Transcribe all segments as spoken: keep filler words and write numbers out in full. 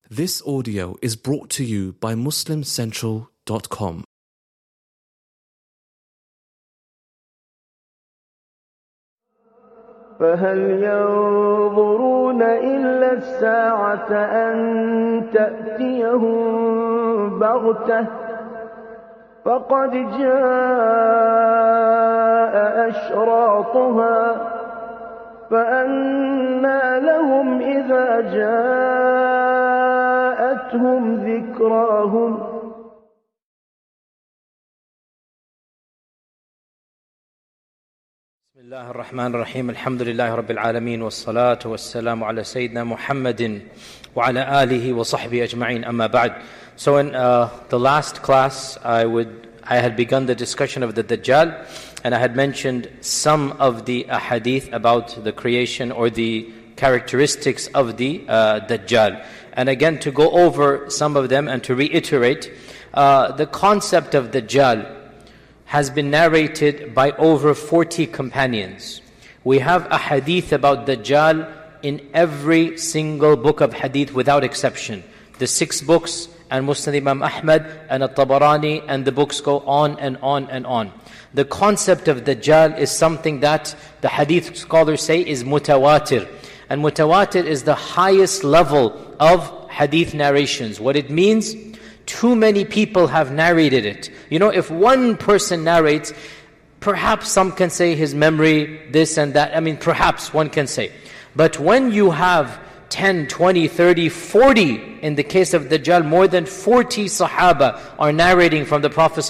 This audio is brought to you by Muslim Central dot com. فهل ينظرون إلا الساعة أن تأتيهم بغتة فقد جاء أشراطها فأنى لهم إذا جاءتهم ذكراهم بسم الله الرحمن الرحيم الحمد لله رب العالمين والصلاة والسلام على سيدنا محمد وعلى آله وصحبه أجمعين أما بعد. So in uh, the last class I would I had begun the discussion of the Dajjal, and I had mentioned some of the ahadith about the creation or the characteristics of the uh, Dajjal. And again, to go over some of them and to reiterate, uh, the concept of Dajjal has been narrated by over forty companions. We have a hadith about Dajjal in every single book of hadith without exception. The six books, and Musnad Imam Ahmad, and At-Tabarani, and the books go on and on and on. The concept of Dajjal is something that the hadith scholars say is mutawatir. And mutawatir is the highest level of hadith narrations. What it means, too many people have narrated it. You know, if one person narrates, perhaps some can say his memory, this and that. I mean, perhaps one can say. But when you have ten, twenty, thirty, forty, in the case of Dajjal, more than forty Sahaba are narrating from the Prophet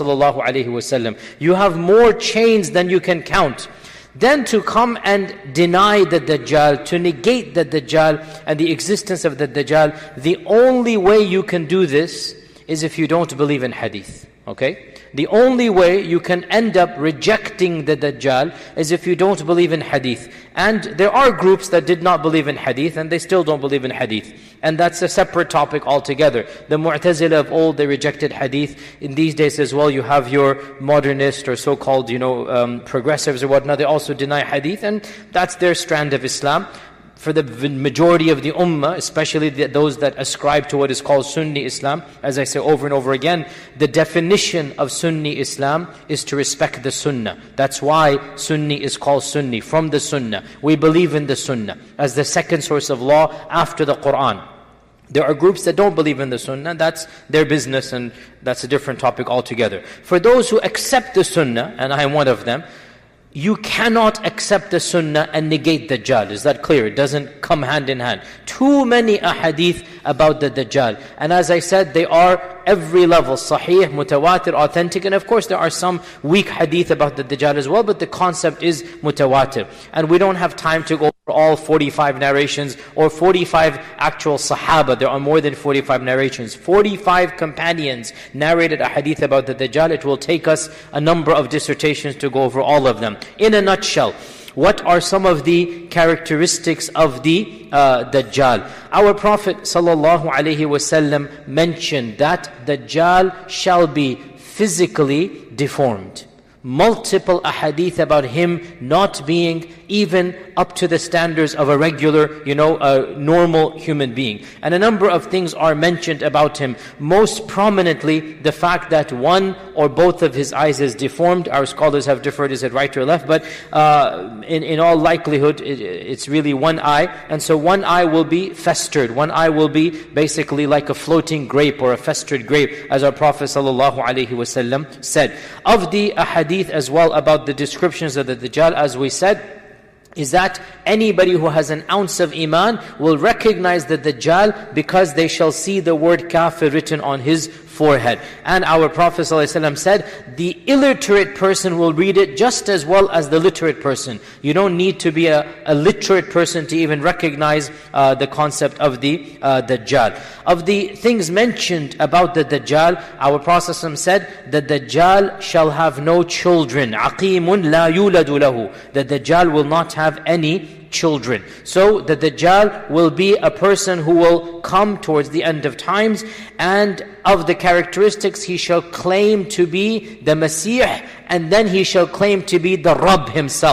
ﷺ. You have more chains than you can count. Then to come and deny the Dajjal, to negate the Dajjal and the existence of the Dajjal, the only way you can do this is if you don't believe in hadith. Okay? The only way you can end up rejecting the Dajjal is if you don't believe in hadith. And there are groups that did not believe in hadith and they still don't believe in hadith. And that's a separate topic altogether. The Mu'tazila of old, they rejected hadith. In these days as well, you have your modernist or so-called, you know, um, progressives or whatnot. They also deny hadith, and that's their strand of Islam. For the majority of the ummah, especially the, those that ascribe to what is called Sunni Islam, as I say over and over again, the definition of Sunni Islam is to respect the Sunnah. That's why Sunni is called Sunni, from the Sunnah. We believe in the Sunnah as the second source of law after the Qur'an. There are groups that don't believe in the Sunnah, that's their business, and that's a different topic altogether. For those who accept the Sunnah, and I am one of them, you cannot accept the Sunnah and negate Dajjal. Is that clear? It doesn't come hand in hand. Too many ahadith about the Dajjal. And as I said, they are every level, sahih, mutawatir, authentic. And of course there are some weak hadith about the Dajjal as well, but the concept is mutawatir. And we don't have time to go over all forty-five narrations or forty-five actual Sahaba. There are more than forty-five narrations. forty-five companions narrated a hadith about the Dajjal. It will take us a number of dissertations to go over all of them. In a nutshell, what are some of the characteristics of the uh, Dajjal? Our Prophet ﷺ mentioned that Dajjal shall be physically deformed. Multiple ahadith about him not being even up to the standards of a regular, you know, a normal human being. And a number of things are mentioned about him. Most prominently, the fact that one or both of his eyes is deformed. Our scholars have differed, is it right or left? But uh, in, in all likelihood, it, it's really one eye. And so one eye will be festered. One eye will be basically like a floating grape or a festered grape, as our Prophet ﷺ said. Of the ahadith as well about the descriptions of the Dajjal, as we said, is that anybody who has an ounce of iman will recognize the Dajjal because they shall see the word kafir written on his forehead. And our Prophet ﷺ said, the illiterate person will read it just as well as the literate person. You don't need to be a, a literate person to even recognize uh, the concept of the uh, Dajjal. Of the things mentioned about the Dajjal, our Prophet ﷺ said, the Dajjal shall have no children. عَقِيمٌ لَا يُولَدُ لَهُ. The Dajjal will not have any children. So the Dajjal will be a person who will come towards the end of times, and of the characteristics, he shall claim to be the Masih, and then he shall claim to be the Rabb himself.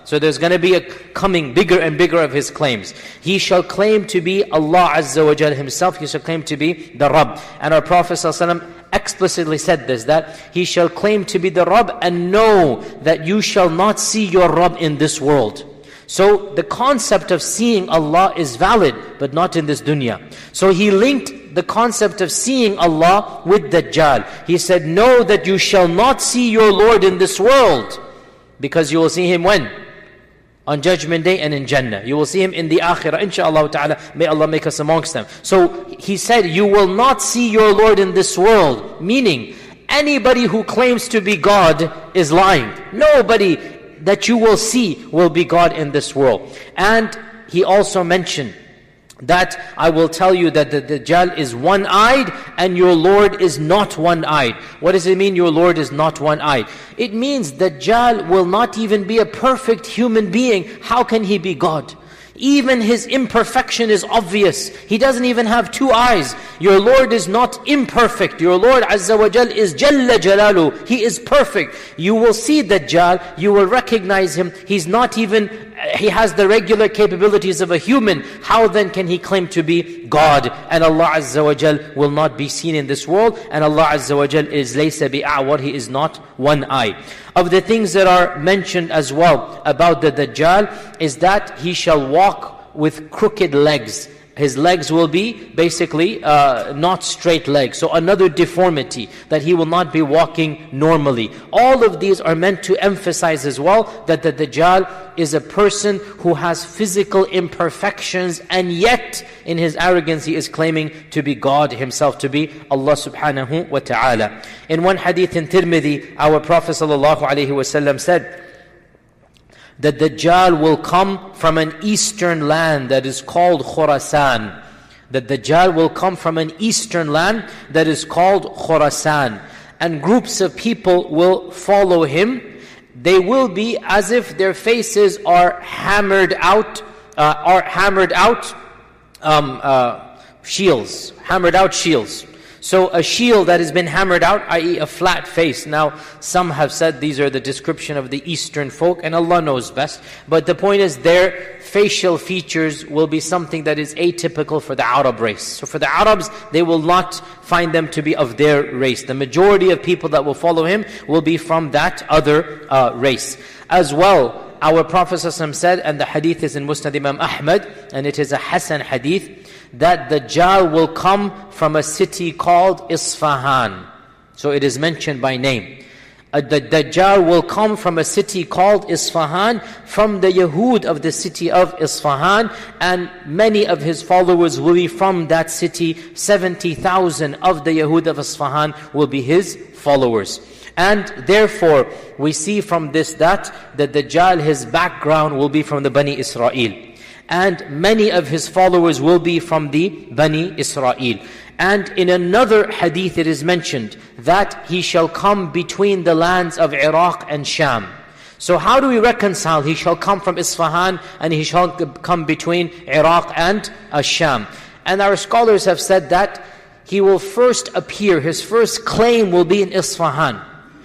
So there's going to be a coming bigger and bigger of his claims. He shall claim to be Allah Azza wa Jal himself. He shall claim to be the Rabb. And our Prophet ﷺ explicitly said this, that he shall claim to be the Rabb and know that you shall not see your Rabb in this world. So the concept of seeing Allah is valid, but not in this dunya. So he linked the concept of seeing Allah with Dajjal. He said, know that you shall not see your Lord in this world, because you will see him when? On Judgment Day and in Jannah. You will see him in the Akhirah, inshaAllah ta'ala. May Allah make us amongst them. So he said, you will not see your Lord in this world. Meaning, anybody who claims to be God is lying. Nobody that you will see will be God in this world. And he also mentioned that I will tell you that the Dajjal is one-eyed and your Lord is not one-eyed. What does it mean, your Lord is not one-eyed? It means Dajjal will not even be a perfect human being. How can he be God? Even his imperfection is obvious. He doesn't even have two eyes. Your Lord is not imperfect. Your Lord Azza wa Jal is Jalla Jalalu. He is perfect. You will see Dajjal, you will recognize him. He's not even, he has the regular capabilities of a human. How then can he claim to be God? And Allah Azza wa Jal will not be seen in this world. And Allah Azza wa Jal is laysa bi'a'war. He is not one eye. Of the things that are mentioned as well about the Dajjal is that he shall walk with crooked legs. His legs will be basically uh, not straight legs. So another deformity, that he will not be walking normally. All of these are meant to emphasize as well that the Dajjal is a person who has physical imperfections, and yet in his arrogance he is claiming to be God himself, to be Allah subhanahu wa ta'ala. In one hadith in Tirmidhi, our Prophet sallallahu alaihi wasallam said, the Dajjal will come from an eastern land that is called Khurasan. The Dajjal will come from an eastern land that is called Khurasan. And groups of people will follow him. They will be as if their faces are hammered out, uh, are hammered out um, uh, shields, hammered out shields. So a shield that has been hammered out, that is a flat face. Now, some have said these are the description of the Eastern folk, and Allah knows best. But the point is, their facial features will be something that is atypical for the Arab race. So for the Arabs, they will not find them to be of their race. The majority of people that will follow him will be from that other uh, race. As well, our Prophet ﷺ said, and the hadith is in Musnad Imam Ahmad, and it is a Hasan hadith, that Dajjal will come from a city called Isfahan. So it is mentioned by name. Uh, the Dajjal will come from a city called Isfahan, from the Yahud of the city of Isfahan, and many of his followers will be from that city. seventy thousand of the Yahud of Isfahan will be his followers. And therefore, we see from this that the Dajjal, his background will be from the Bani Israel. And many of his followers will be from the Bani Israel. And in another hadith it is mentioned that he shall come between the lands of Iraq and Sham. So how do we reconcile? He shall come from Isfahan and he shall come between Iraq and uh, Sham. And our scholars have said that he will first appear, his first claim will be in Isfahan.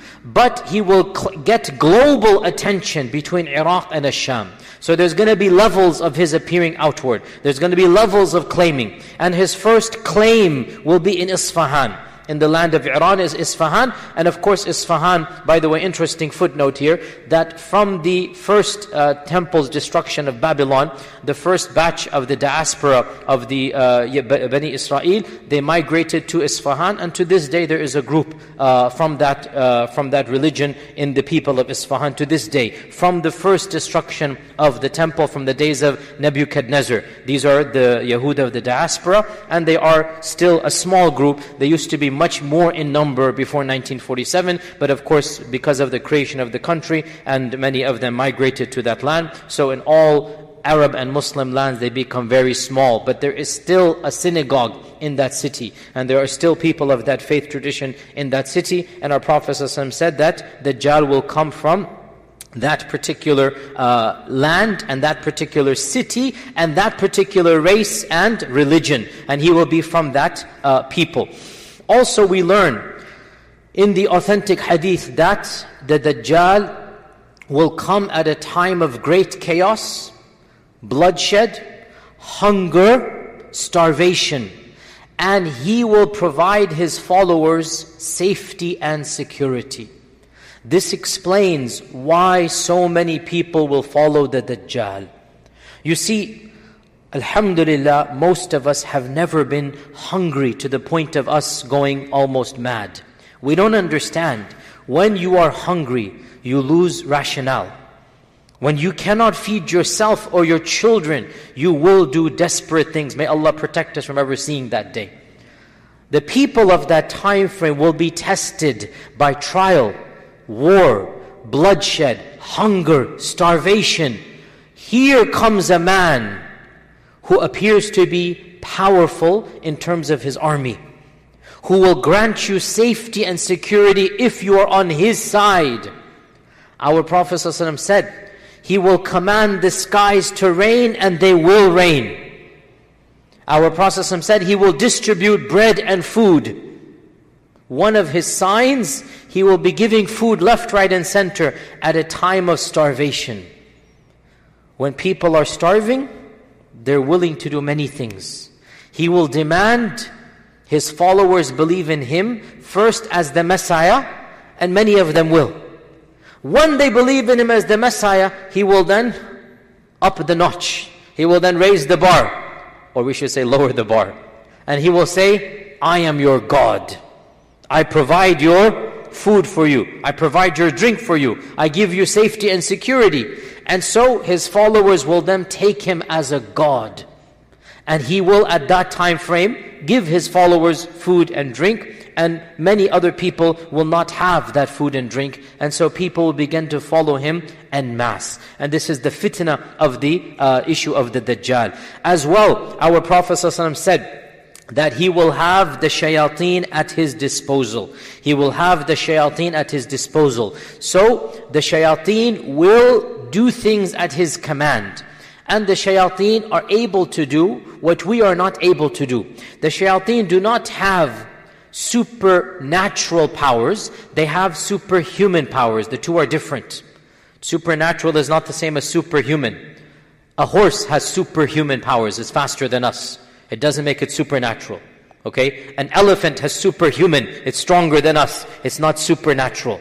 But he will get global attention between Iraq and Sham. So there's going to be levels of his appearing outward. There's going to be levels of claiming. And his first claim will be in Isfahan. In the land of Iran is Isfahan. And of course Isfahan, by the way, interesting footnote here, that from the first uh, temple's destruction of Babylon, the first batch of the diaspora of the uh, Bani Israel, they migrated to Isfahan, and to this day there is a group uh, from that uh, from that religion in the people of Isfahan to this day. From the first destruction of the temple from the days of Nebuchadnezzar. These are the Yahud of the diaspora, and they are still a small group. They used to be much more in number before nineteen forty-seven, but of course because of the creation of the country, and many of them migrated to that land. So in all Arab and Muslim lands they become very small, but there is still a synagogue in that city, and there are still people of that faith tradition in that city. And our Prophet ﷺ said that Dajjal will come from that particular uh, land and that particular city and that particular race and religion, and he will be from that uh, people. Also we learn in the authentic hadith that the Dajjal will come at a time of great chaos, bloodshed, hunger, starvation, and he will provide his followers safety and security. This explains why so many people will follow the Dajjal. You see, alhamdulillah, most of us have never been hungry to the point of us going almost mad. We don't understand. When you are hungry, you lose rationale. When you cannot feed yourself or your children, you will do desperate things. May Allah protect us from ever seeing that day. The people of that time frame will be tested by trial, war, bloodshed, hunger, starvation. Here comes a man who appears to be powerful in terms of his army, who will grant you safety and security if you are on his side. Our Prophet ﷺ said, he will command the skies to rain and they will rain. Our Prophet ﷺ said, he will distribute bread and food. One of his signs, he will be giving food left, right and center at a time of starvation. When people are starving, they're willing to do many things. He will demand his followers believe in him first as the Messiah, and many of them will. When they believe in him as the Messiah, he will then up the notch. He will then raise the bar, or we should say lower the bar. And he will say, I am your God. I provide your food for you. I provide your drink for you. I give you safety and security. And so his followers will then take him as a God. And he will at that time frame give his followers food and drink, and many other people will not have that food and drink. And so people will begin to follow him en masse. And this is the fitna of the uh, issue of the Dajjal. As well, our Prophet ﷺ said that he will have the shayateen at his disposal. He will have the shayateen at his disposal. So the shayateen will do things at his command. And the shayateen are able to do what we are not able to do. The shayateen do not have supernatural powers. They have superhuman powers. The two are different. Supernatural is not the same as superhuman. A horse has superhuman powers. It's faster than us. It doesn't make it supernatural. Okay? An elephant has superhuman. It's stronger than us. It's not supernatural.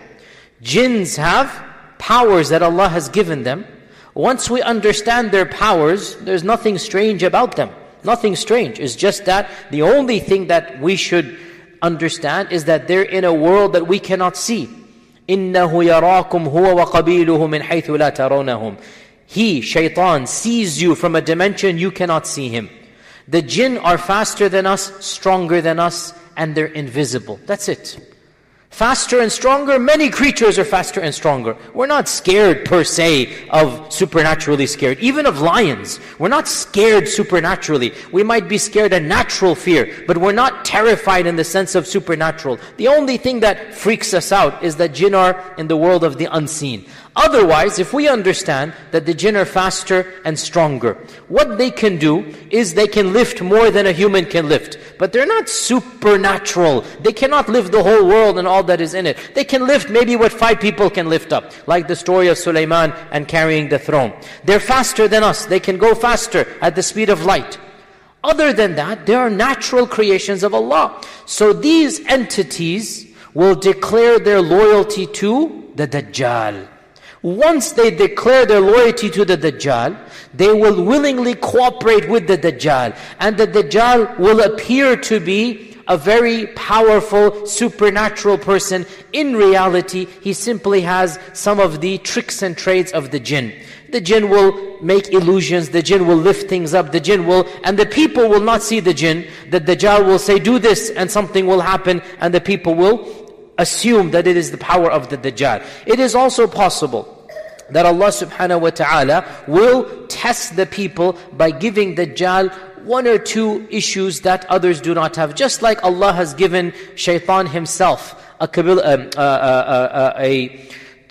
Jinns have powers that Allah has given them. Once we understand their powers, there's nothing strange about them. Nothing strange. It's just that the only thing that we should understand is that they're in a world that we cannot see. إِنَّهُ يَرَاكُمْ هُوَ وَقَبِيلُهُ مِنْ حَيْثُ لَا تَرَوْنَهُمْ. He, shaitan, sees you from a dimension you cannot see him. The jinn are faster than us, stronger than us, and they're invisible. That's it. Faster and stronger, many creatures are faster and stronger. We're not scared per se of supernaturally scared. Even of lions, we're not scared supernaturally. We might be scared a natural fear, but we're not terrified in the sense of supernatural. The only thing that freaks us out is that jinn are in the world of the unseen. Otherwise, if we understand that the jinn are faster and stronger, what they can do is they can lift more than a human can lift. But they're not supernatural. They cannot lift the whole world and all that is in it. They can lift maybe what five people can lift up, like the story of Sulaiman and carrying the throne. They're faster than us. They can go faster at the speed of light. Other than that, they are natural creations of Allah. So these entities will declare their loyalty to the Dajjal. Once they declare their loyalty to the Dajjal, they will willingly cooperate with the Dajjal. And the Dajjal will appear to be a very powerful, supernatural person. In reality, he simply has some of the tricks and trades of the jinn. The jinn will make illusions, the jinn will lift things up, the jinn will, and the people will not see the jinn. The Dajjal will say, do this, and something will happen, and the people will assume that it is the power of the Dajjal. It is also possible that Allah subhanahu wa ta'ala will test the people by giving Dajjal one or two issues that others do not have. Just like Allah has given shaitan himself a, um, uh, uh, uh, a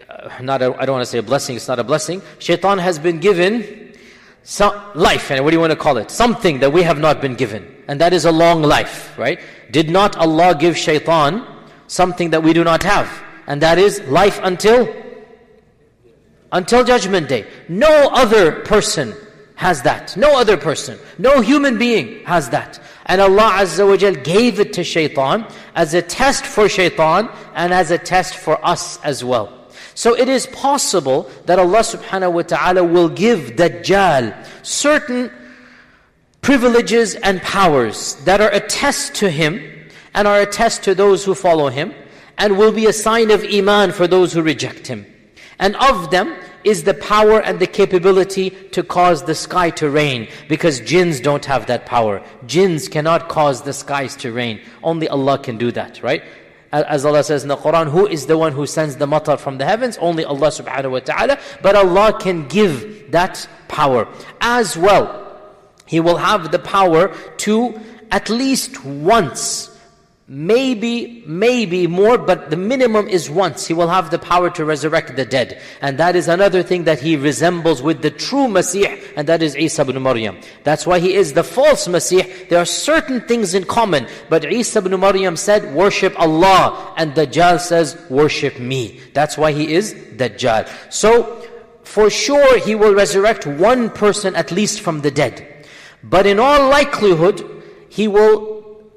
not a, I don't want to say a blessing, it's not a blessing. Shaitan has been given some life, and what do you want to call it? Something that we have not been given. And that is a long life, right? Did not Allah give shaitan something that we do not have? And that is life until until Judgment Day. No other person has that. No other person. No human being has that. And Allah Azza wa Jal gave it to shaitan as a test for shaitan and as a test for us as well. So it is possible that Allah subhanahu wa ta'ala will give Dajjal certain privileges and powers that are a test to him and are a test to those who follow him, and will be a sign of iman for those who reject him. And of them is the power and the capability to cause the sky to rain, because jinns don't have that power. Jinns cannot cause the skies to rain. Only Allah can do that, right? As Allah says in the Quran, who is the one who sends the matar from the heavens? Only Allah subhanahu wa ta'ala. But Allah can give that power. As well, He will have the power to at least once, maybe, maybe more, but the minimum is once. He will have the power to resurrect the dead. And that is another thing that he resembles with the true Masih, and that is Isa ibn Maryam. That's why he is the false Masih. There are certain things in common, but Isa ibn Maryam said, worship Allah, and Dajjal says, worship me. That's why he is Dajjal. So, for sure he will resurrect one person at least from the dead. But in all likelihood, he will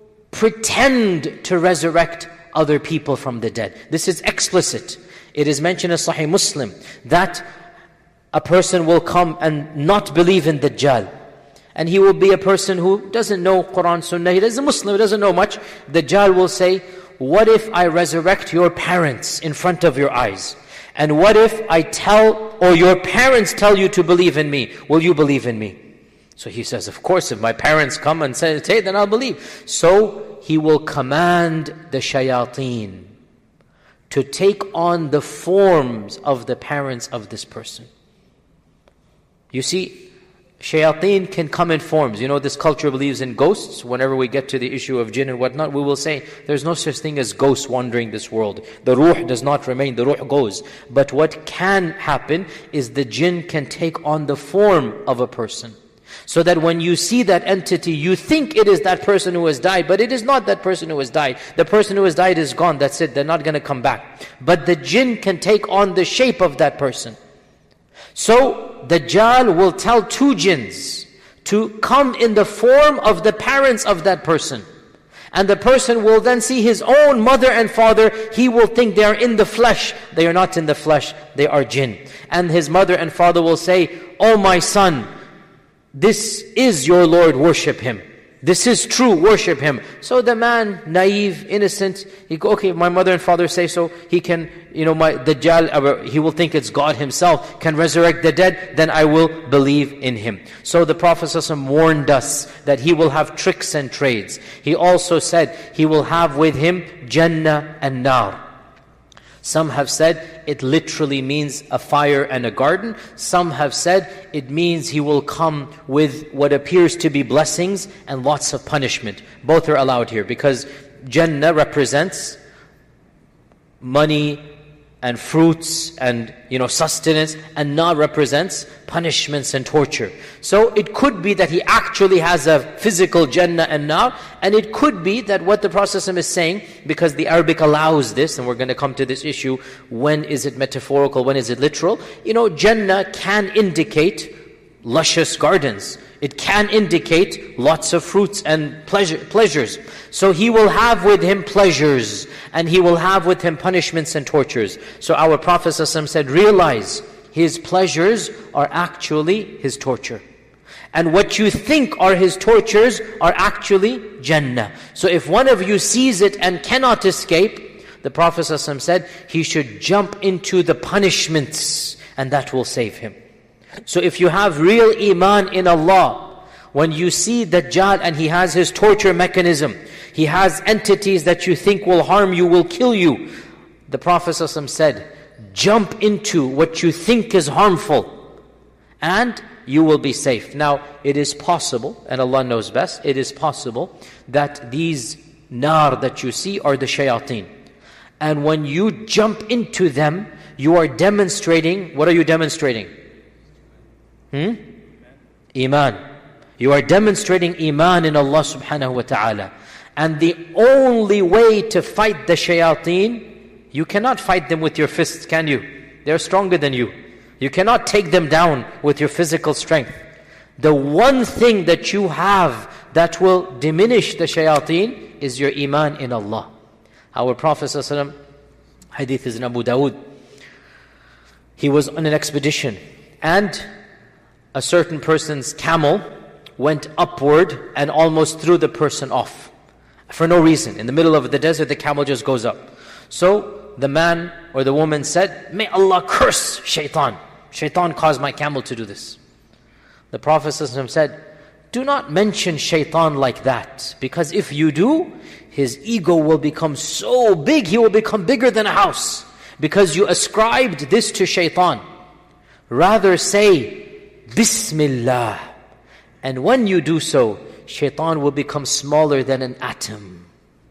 pretend to resurrect other people from the dead. This is explicit. It is mentioned in Sahih Muslim that a person will come and not believe in Dajjal. And he will be a person who doesn't know Quran, Sunnah. He is a Muslim, he doesn't know much. Dajjal will say, what if I resurrect your parents in front of your eyes? And what if I tell, or your parents tell you to believe in me? Will you believe in me? So he says, of course, if my parents come and say, hey, then I'll believe. So he will command the shayateen to take on the forms of the parents of this person. You see, shayateen can come in forms. You know, this culture believes in ghosts. Whenever we get to the issue of jinn and whatnot, we will say, there's no such thing as ghosts wandering this world. The ruh does not remain, the ruh goes. But what can happen is the jinn can take on the form of a person. So that when you see that entity, you think it is that person who has died, but it is not that person who has died. The person who has died is gone, that's it, they're not going to come back. But the jinn can take on the shape of that person. So, Dajjal will tell two jinns to come in the form of the parents of that person. And the person will then see his own mother and father. He will think they are in the flesh. They are not in the flesh, they are jinn. And his mother and father will say, oh my son, this is your Lord, worship Him. This is true, worship Him. So the man, naive, innocent, he go, okay, my mother and father say so, he can, you know, my Dajjal, he will think it's God Himself, can resurrect the dead, then I will believe in Him. So the Prophet ﷺ warned us that he will have tricks and trades. He also said he will have with him Jannah and Nar. Some have said it literally means a fire and a garden. Some have said it means he will come with what appears to be blessings and lots of punishment. Both are allowed here because Jannah represents money and fruits and, you know, sustenance, and Nar represents punishments and torture. So it could be that he actually has a physical Jannah and Nar, and it could be that what the Prophet is saying, because the Arabic allows this, and we're going to come to this issue, when is it metaphorical, when is it literal? You know, Jannah can indicate luscious gardens. It can indicate lots of fruits and pleasure, pleasures. So he will have with him pleasures, and he will have with him punishments and tortures. So our Prophet ﷺ said, realize his pleasures are actually his torture. And what you think are his tortures are actually Jannah. So if one of you sees it and cannot escape, the Prophet ﷺ said, he should jump into the punishments, and that will save him. So if you have real iman in Allah, when you see Dajjal and he has his torture mechanism, he has entities that you think will harm you, will kill you, the Prophet ﷺ said, jump into what you think is harmful, and you will be safe. Now, it is possible, and Allah knows best, it is possible that these nar that you see are the shayateen. And when you jump into them, you are demonstrating, what are you demonstrating? Hmm? Iman. You are demonstrating Iman in Allah subhanahu wa ta'ala. And the only way to fight the shayateen, you cannot fight them with your fists, can you? They're stronger than you. You cannot take them down with your physical strength. The one thing that you have that will diminish the shayateen is your iman in Allah. Our Prophet ﷺ, hadith is in Abu Dawood, he was on an expedition and a certain person's camel went upward and almost threw the person off. For no reason. In the middle of the desert, the camel just goes up. So the man or the woman said, "May Allah curse shaitan. Shaitan caused my camel to do this." The Prophet ﷺ said, "Do not mention shaitan like that, because if you do, his ego will become so big, he will become bigger than a house, because you ascribed this to shaitan. Rather say, Bismillah. And when you do so, shaitan will become smaller than an atom."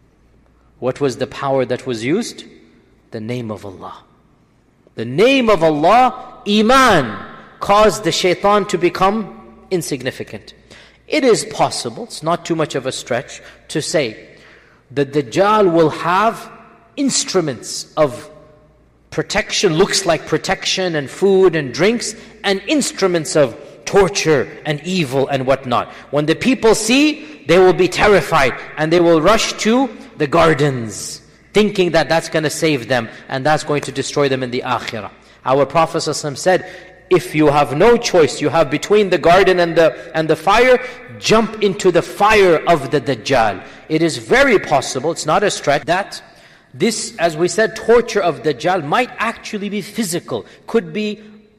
What was the power that was used? The name of Allah. The name of Allah, Iman, caused the shaitan to become insignificant. It is possible, it's not too much of a stretch, to say that Dajjal will have instruments of protection, looks like protection and food and drinks, and instruments of torture and evil and whatnot. When the people see, they will be terrified and they will rush to the gardens, thinking that that's going to save them and that's going to destroy them in the akhirah. Our Prophet ﷺ said, if you have no choice, you have between the garden and the and the fire, jump into the fire of the Dajjal. It is very possible, it's not a stretch, that this, as we said, torture of Dajjal might actually be physical. Could be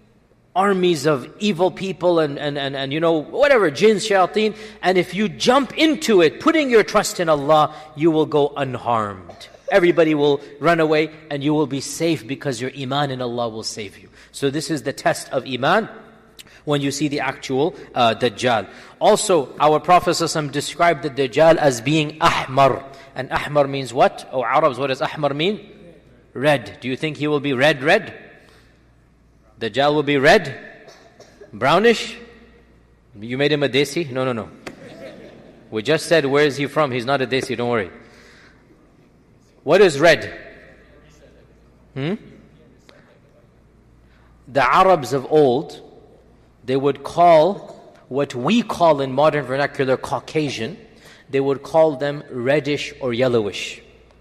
armies of evil people and, and, and, and you know, whatever, jinns, shayateen. And if you jump into it, putting your trust in Allah, you will go unharmed. Everybody will run away and you will be safe because your iman in Allah will save you. So this is the test of iman when you see the actual uh, Dajjal. Also, our Prophet ﷺ described the Dajjal as being ahmar. And ahmar means what? Oh, Arabs, what does ahmar mean? Red. Do you think he will be red, red? Dajjal will be red? Brownish? You made him a desi? No, no, no. We just said, where is he from? He's not a desi, don't worry. What is red? Hmm? The Arabs of old, they would call what we call in modern vernacular Caucasian, they would call them reddish or yellowish.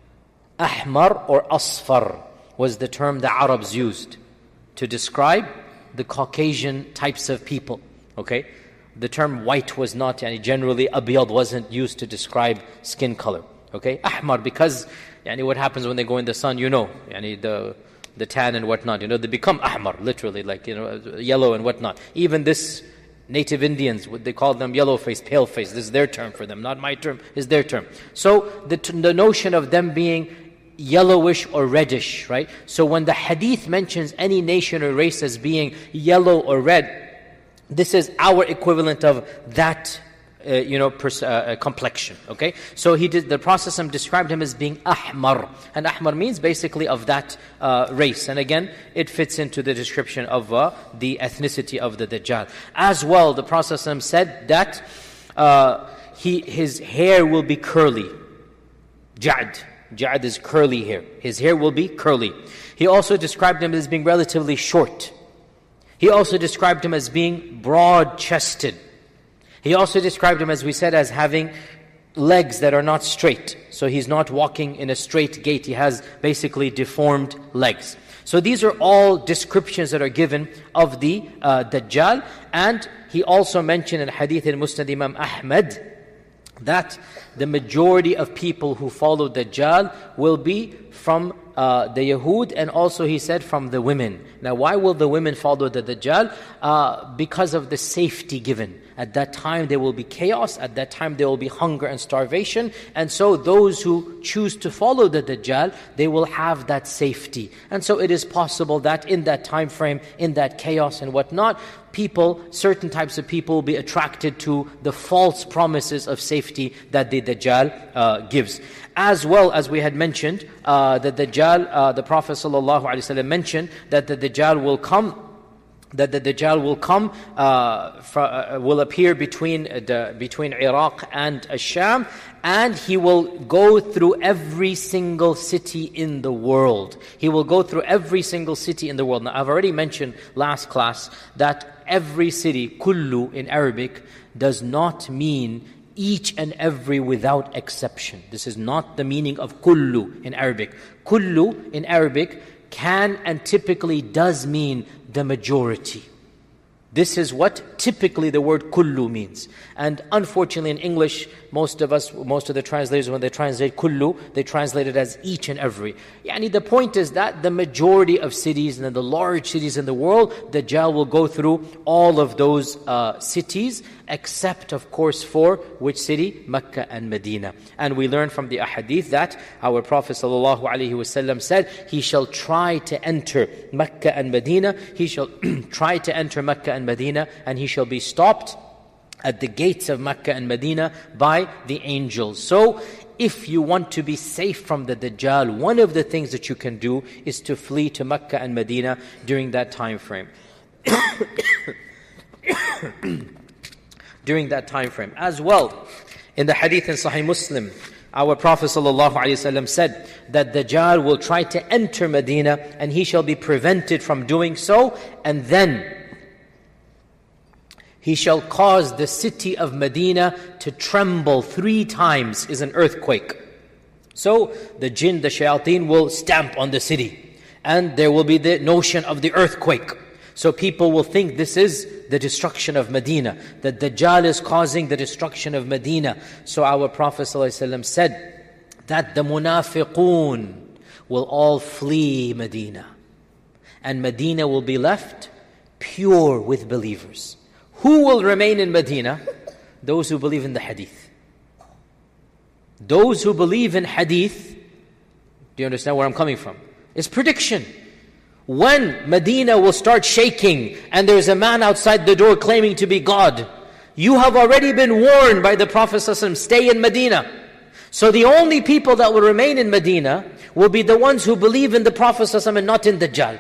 Ahmar or asfar was the term the Arabs used to describe the Caucasian types of people. Okay? The term white was not, yani generally abyad wasn't used to describe skin color. Okay? Ahmar, because yani what happens when they go in the sun, you know, yani the the tan and whatnot, you know, they become ahmar, literally, like, you know, yellow and whatnot. Even this native Indians, what they call them yellow face, pale face, this is their term for them, not my term, is their term. So the, the notion of them being yellowish or reddish, right? So when the hadith mentions any nation or race as being yellow or red, this is our equivalent of that Uh, you know, pers- uh, complexion. Okay, so he did. The Prophet described him as being ahmar, and ahmar means basically of that uh, race. And again, it fits into the description of uh, the ethnicity of the Dajjal. As well, the Prophet said that uh, he his hair will be curly. Ja'd, Ja'd is curly hair. His hair will be curly. He also described him as being relatively short. He also described him as being broad-chested. He also described him, as we said, as having legs that are not straight. So he's not walking in a straight gait. He has basically deformed legs. So these are all descriptions that are given of the uh, Dajjal. And he also mentioned in Hadith in Musnad Imam Ahmad that the majority of people who follow Dajjal will be from uh, the Yahud, and also he said from the women. Now why will the women follow the Dajjal? Uh, because of the safety given. At that time there will be chaos, at that time there will be hunger and starvation, and so those who choose to follow the Dajjal, they will have that safety. And so it is possible that in that time frame, in that chaos and whatnot, people, certain types of people will be attracted to the false promises of safety that the Dajjal uh, gives. As well as we had mentioned, uh, the Dajjal, uh, the Prophet ﷺ mentioned that the Dajjal will come that the Dajjal will come, uh, fr- uh, will appear between uh, the, between Iraq and Sham, and he will go through every single city in the world. He will go through every single city in the world. Now, I've already mentioned last class that every city, kullu in Arabic, does not mean each and every without exception. This is not the meaning of kullu in Arabic. Kullu in Arabic can and typically does mean the majority. This is what typically the word kullu means. And unfortunately in English, most of us, most of the translators, when they translate kullu, they translate it as each and every. Yani the point is that the majority of cities and the large cities in the world, Dajjal will go through all of those uh, cities, except of course for which city? Mecca and Medina. And we learn from the ahadith that our Prophet ﷺ said, he shall try to enter Mecca and Medina, he shall try to enter Mecca and Medina, and he shall be stopped at the gates of Mecca and Medina by the angels. So, if you want to be safe from the Dajjal, one of the things that you can do is to flee to Mecca and Medina during that time frame. during that time frame. As well, in the hadith in Sahih Muslim, our Prophet ﷺ said that Dajjal will try to enter Medina and he shall be prevented from doing so, and then he shall cause the city of Medina to tremble three times, is an earthquake. So the jinn, the shayateen will stamp on the city, and there will be the notion of the earthquake. So people will think this is the destruction of Medina, that Dajjal is causing the destruction of Medina. So our Prophet ﷺ said that the munafiqun will all flee Medina, and Medina will be left pure with believers. Who will remain in Medina? Those who believe in the hadith. Those who believe in hadith. Do you understand where I'm coming from? It's prediction. When Medina will start shaking and there's a man outside the door claiming to be God, you have already been warned by the Prophet ﷺ, stay in Medina. So the only people that will remain in Medina will be the ones who believe in the Prophet ﷺ and not in Dajjal.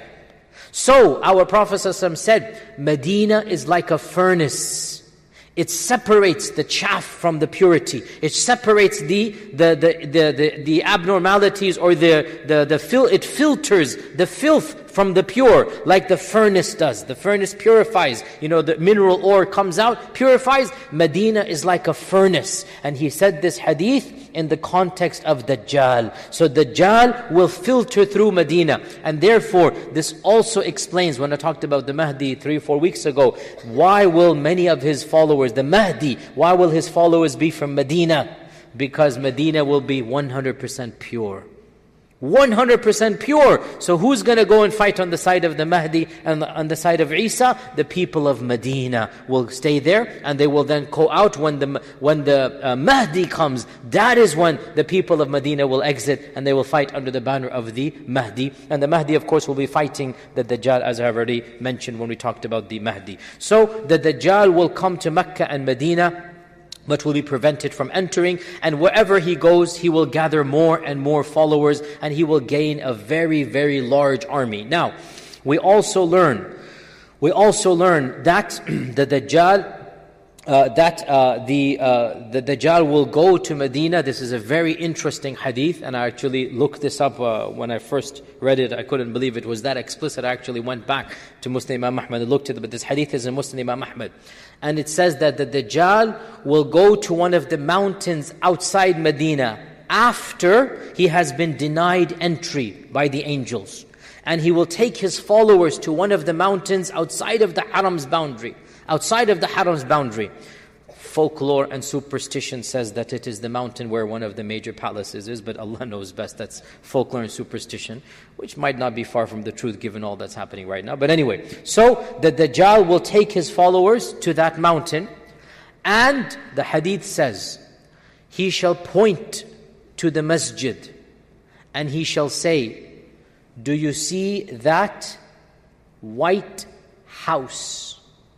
So our Prophet ﷺ said, Medina is like a furnace. It separates the chaff from the purity. It separates the the the the, the, the abnormalities or the the the fil- it filters the filth from the pure, like the furnace does. The furnace purifies. You know, the mineral ore comes out, purifies. Medina is like a furnace. And he said this hadith in the context of Dajjal. So Dajjal will filter through Medina. And therefore, this also explains, when I talked about the Mahdi three or four weeks ago, why will many of his followers, the Mahdi, why will his followers be from Medina? Because Medina will be one hundred percent pure. one hundred percent pure. So who's going to go and fight on the side of the Mahdi and on the side of Isa? The people of Medina will stay there, and they will then go out when the when the uh, Mahdi comes. That is when the people of Medina will exit, and they will fight under the banner of the Mahdi. And the Mahdi, of course, will be fighting the Dajjal, as I have already mentioned when we talked about the Mahdi. So the Dajjal will come to Mecca and Medina, but will be prevented from entering. And wherever he goes, he will gather more and more followers, and he will gain a very, very large army. Now, we also learn, we also learn that the Dajjal, uh, that uh, the uh, the Dajjal will go to Medina. This is a very interesting hadith, and I actually looked this up uh, when I first read it. I couldn't believe it was that explicit. I actually went back to Muslim Imam Ahmad and looked at it, but this hadith is in Muslim Imam Ahmad. And it says that the Dajjal will go to one of the mountains outside Medina after he has been denied entry by the angels. And he will take his followers to one of the mountains outside of the Haram's boundary. Outside of the Haram's boundary. Folklore and superstition says that it is the mountain where one of the major palaces is, but Allah knows best. That's folklore and superstition, which might not be far from the truth given all that's happening right now. But anyway, so the Dajjal will take his followers to that mountain, and the hadith says, he shall point to the masjid, and he shall say, do you see that white house?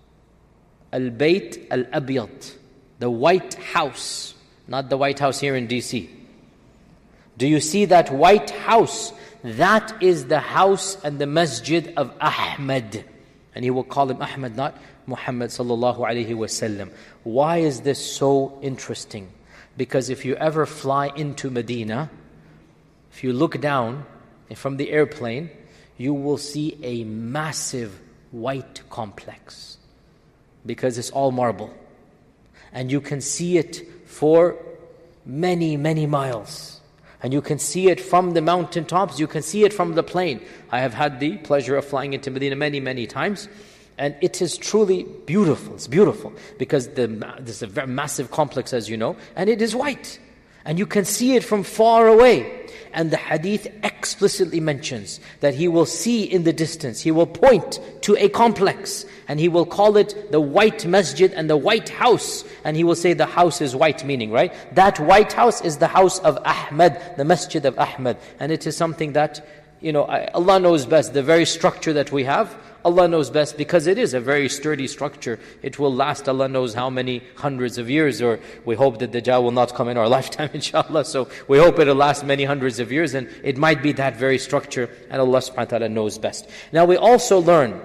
Al-Bayt Al-Abyad. The White House, not the White House here in D C. Do you see that White House? That is the house and the masjid of Ahmad. And he will call him Ahmad, not Muhammad sallallahu alayhi wasallam. Why is this so interesting? Because if you ever fly into Medina, if you look down from the airplane, you will see a massive white complex. Because it's all marble. And you can see it for many, many miles. And you can see it from the mountaintops, you can see it from the plane. I have had the pleasure of flying into Medina many, many times. And it is truly beautiful. It's beautiful. Because the, this is a very massive complex, as you know. And it is white. And you can see it from far away. And the hadith explicitly mentions that he will see in the distance, he will point to a complex, and he will call it the white masjid and the white house. And he will say the house is white, meaning, right? That white house is the house of Ahmad, the masjid of Ahmad. And it is something that, you know, Allah knows best. The very structure that we have, Allah knows best, because it is a very sturdy structure. It will last Allah knows how many hundreds of years, or we hope that Dajjal will not come in our lifetime, inshallah. So we hope it'll last many hundreds of years, and it might be that very structure, and Allah subhanahu wa ta'ala knows best. Now we also learn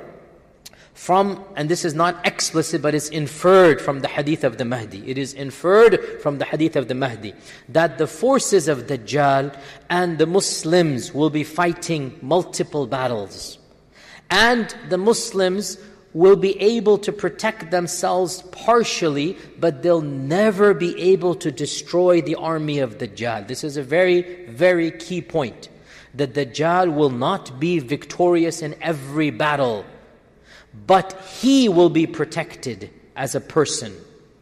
from, and this is not explicit, but it's inferred from the hadith of the Mahdi. It is inferred from the hadith of the Mahdi that the forces of Dajjal and the Muslims will be fighting multiple battles. And the Muslims will be able to protect themselves partially, but they'll never be able to destroy the army of Dajjal. This is a very, very key point. That Dajjal will not be victorious in every battle, but he will be protected as a person.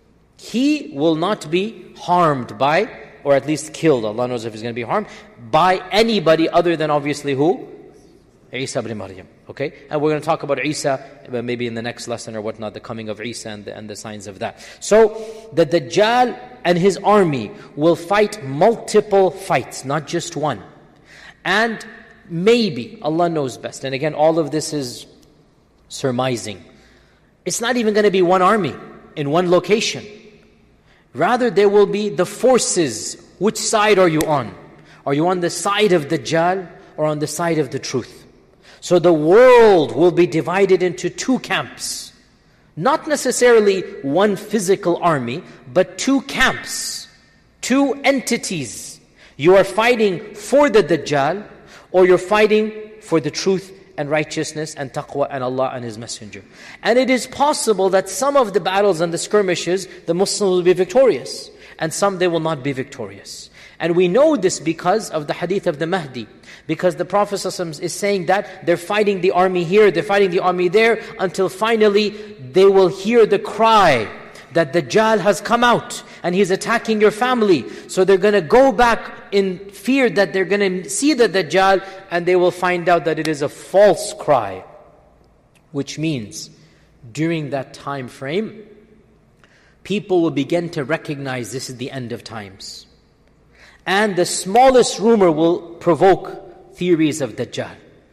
He will not be harmed by, or at least killed, Allah knows if he's going to be harmed, by anybody other than obviously who? Isa ibn Maryam. Okay? And we're going to talk about Isa maybe in the next lesson or whatnot, the coming of Isa and the, and the signs of that. So, the Dajjal and his army will fight multiple fights, not just one. And maybe, Allah knows best, and again, all of this is surmising. It's not even going to be one army in one location. Rather, there will be the forces. Which side are you on? Are you on the side of Dajjal or on the side of the truth? So the world will be divided into two camps. Not necessarily one physical army, but two camps, two entities. You are fighting for the Dajjal, or you're fighting for the truth and righteousness and taqwa and Allah and His Messenger. And it is possible that some of the battles and the skirmishes, the Muslims will be victorious, and some they will not be victorious. And we know this because of the hadith of the Mahdi. Because the Prophet ﷺ is saying that they're fighting the army here, they're fighting the army there, until finally they will hear the cry that Dajjal has come out and he's attacking your family. So they're going to go back in fear that they're going to see the Dajjal, and they will find out that it is a false cry. Which means, during that time frame, people will begin to recognize this is the end of times. And the smallest rumor will provoke theories of Dajjal.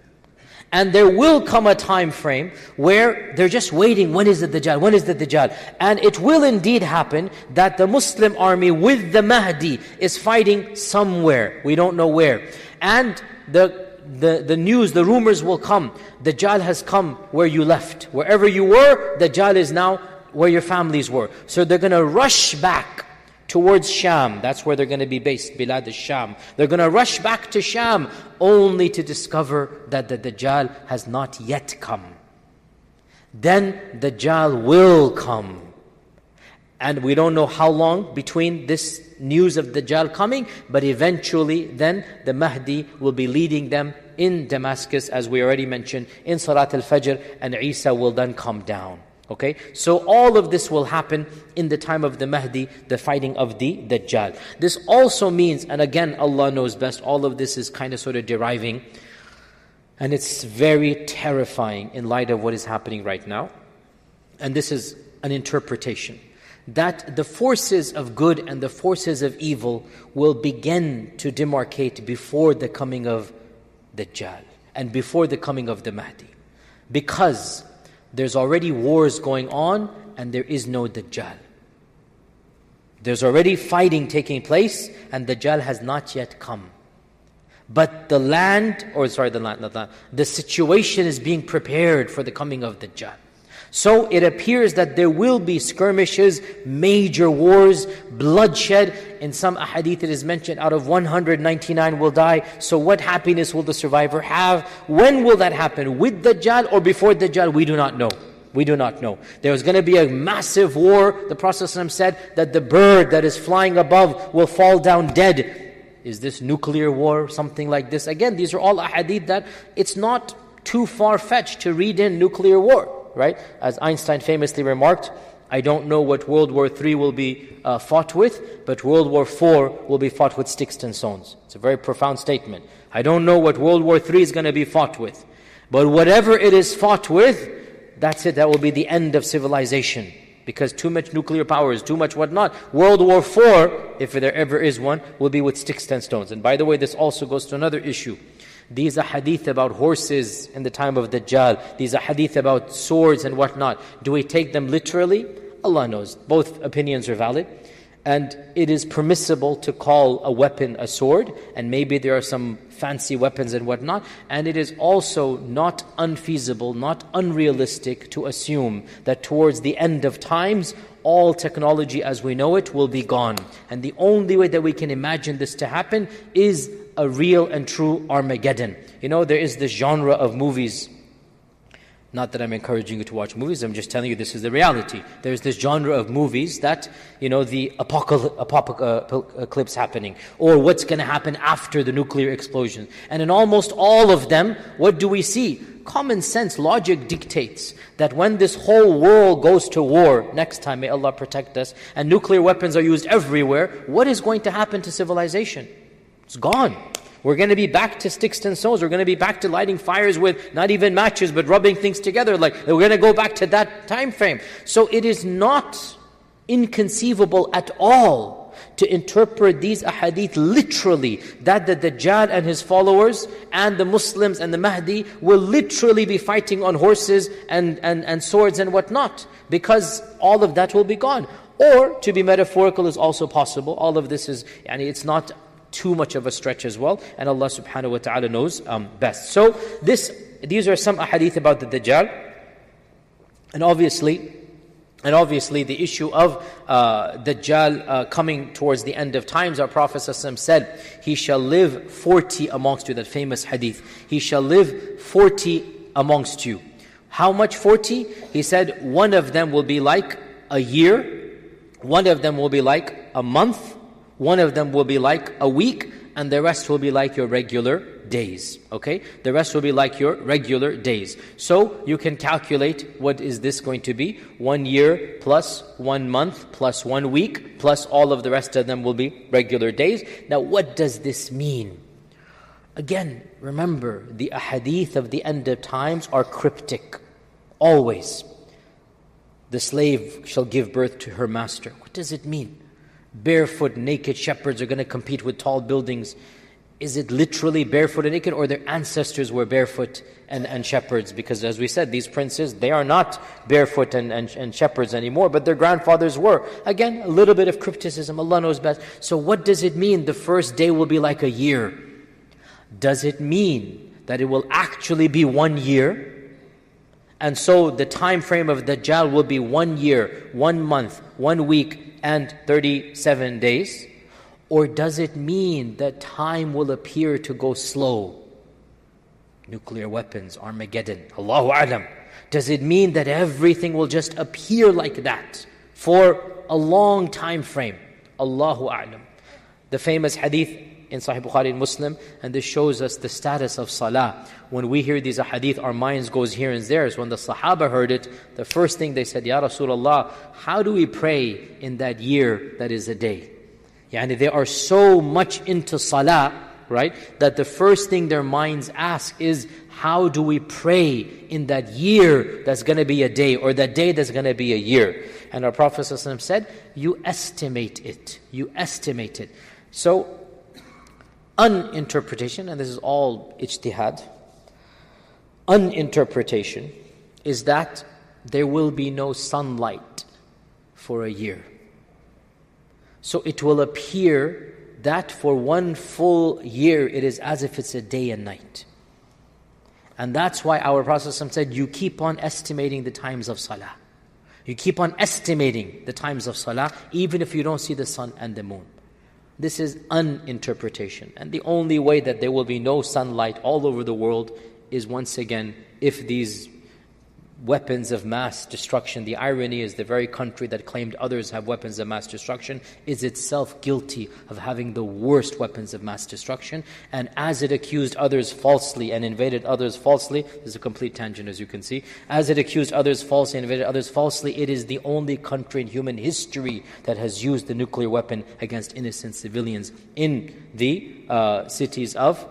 And there will come a time frame where they're just waiting, when is the Dajjal, when is the Dajjal? And it will indeed happen that the Muslim army with the Mahdi is fighting somewhere. We don't know where. And the, the, the news, the rumors will come. Dajjal has come where you left. Wherever you were, Dajjal is now where your families were. So they're going to rush back towards Sham. That's where they're going to be based, Bilad al-Sham. They're going to rush back to Sham only to discover that the Dajjal has not yet come. Then Dajjal will come. And we don't know how long between this news of Dajjal coming, but eventually then the Mahdi will be leading them in Damascus, as we already mentioned, in Salat al-Fajr, and Isa will then come down. Okay, so all of this will happen in the time of the Mahdi, the fighting of the Dajjal. This also means, and again Allah knows best, all of this is kind of sort of deriving, and it's very terrifying in light of what is happening right now. And this is an interpretation, that the forces of good and the forces of evil will begin to demarcate before the coming of Dajjal and before the coming of the Mahdi. Because there's already wars going on and there is no Dajjal. There's already fighting taking place and Dajjal has not yet come. But the land, or sorry, the land, not land, the situation is being prepared for the coming of Dajjal. So it appears that there will be skirmishes, major wars, bloodshed. In some ahadith it is mentioned out of one hundred ninety-nine will die. So what happiness will the survivor have? When will that happen? With Dajjal or before Dajjal? We do not know. We do not know. There's going to be a massive war. The Prophet ﷺ said that the bird that is flying above will fall down dead. Is this nuclear war, something like this? Again, these are all ahadith that it's not too far-fetched to read in nuclear war, right? As Einstein famously remarked, I don't know what World War Three will be uh, fought with, but World War Four will be fought with sticks and stones. It's a very profound statement. I don't know what World War Three is going to be fought with, but whatever it is fought with, that's it, that will be the end of civilization. Because too much nuclear powers, too much whatnot. World War Four, if there ever is one, will be with sticks and stones. And by the way, this also goes to another issue. These are hadith about horses in the time of Dajjal. These are hadith about swords and whatnot. Do we take them literally? Allah knows. Both opinions are valid. And it is permissible to call a weapon a sword. And maybe there are some fancy weapons and whatnot. And it is also not unfeasible, not unrealistic to assume that towards the end of times, all technology as we know it will be gone. And the only way that we can imagine this to happen is a real and true Armageddon. You know, there is this genre of movies. Not that I'm encouraging you to watch movies, I'm just telling you this is the reality. There's this genre of movies that, you know, the apocalypse happening, or what's going to happen after the nuclear explosion. And in almost all of them, what do we see? Common sense, logic dictates that when this whole world goes to war, next time, may Allah protect us, and nuclear weapons are used everywhere, what is going to happen to civilization? It's gone. We're going to be back to sticks and stones. We're going to be back to lighting fires with not even matches, but rubbing things together. Like we're going to go back to that time frame. So it is not inconceivable at all to interpret these ahadith literally, that the Dajjal and his followers and the Muslims and the Mahdi will literally be fighting on horses and, and, and swords and whatnot, because all of that will be gone. Or to be metaphorical is also possible. All of this is, yani it's not too much of a stretch as well, and Allah subhanahu wa ta'ala knows um, best. So this, these are some ahadith about the Dajjal, and obviously, and obviously the issue of uh, Dajjal uh, coming towards the end of times. Our Prophet ﷺ said, he shall live forty amongst you, that famous hadith. He shall live forty amongst you. How much forty? He said, one of them will be like a year, one of them will be like a month, one of them will be like a week, and the rest will be like your regular days. Okay? The rest will be like your regular days. So you can calculate what is this going to be. One year plus one month plus one week plus all of the rest of them will be regular days. Now what does this mean? Again, remember, the ahadith of the end of times are cryptic. Always. The slave shall give birth to her master. What does it mean? Barefoot, naked shepherds are going to compete with tall buildings. Is it literally barefoot and naked, or their ancestors were barefoot and, and shepherds? Because as we said, these princes, they are not barefoot and, and, and shepherds anymore, but their grandfathers were. Again, a little bit of crypticism, Allah knows best. So what does it mean the first day will be like a year? Does it mean that it will actually be one year? And so the time frame of Dajjal will be one year, one month, one week, and thirty-seven days? Or does it mean that time will appear to go slow? Nuclear weapons, Armageddon, Allahu A'lam. Does it mean that everything will just appear like that for a long time frame? Allahu A'lam. The famous hadith in Sahih Bukhari and Muslim, and this shows us the status of salah. When we hear these hadith, our minds goes here and there. So when the Sahaba heard it, the first thing they said, Ya Rasulullah, how do we pray in that year that is a day? Yani they are so much into salah, right, that the first thing their minds ask is, how do we pray in that year that's going to be a day, or that day that's going to be a year? And our Prophet ﷺ said, you estimate it. You estimate it. So, uninterpretation, and this is all ijtihad, uninterpretation is that there will be no sunlight for a year. So it will appear that for one full year, it is as if it's a day and night. And that's why our Prophet said, you keep on estimating the times of salah. You keep on estimating the times of salah, even if you don't see the sun and the moon. This is uninterpretation. And the only way that there will be no sunlight all over the world is once again, if these weapons of mass destruction, the irony is the very country that claimed others have weapons of mass destruction is itself guilty of having the worst weapons of mass destruction. And as it accused others falsely and invaded others falsely, this is a complete tangent as you can see, as it accused others falsely and invaded others falsely, it is the only country in human history that has used the nuclear weapon against innocent civilians in the uh, cities of,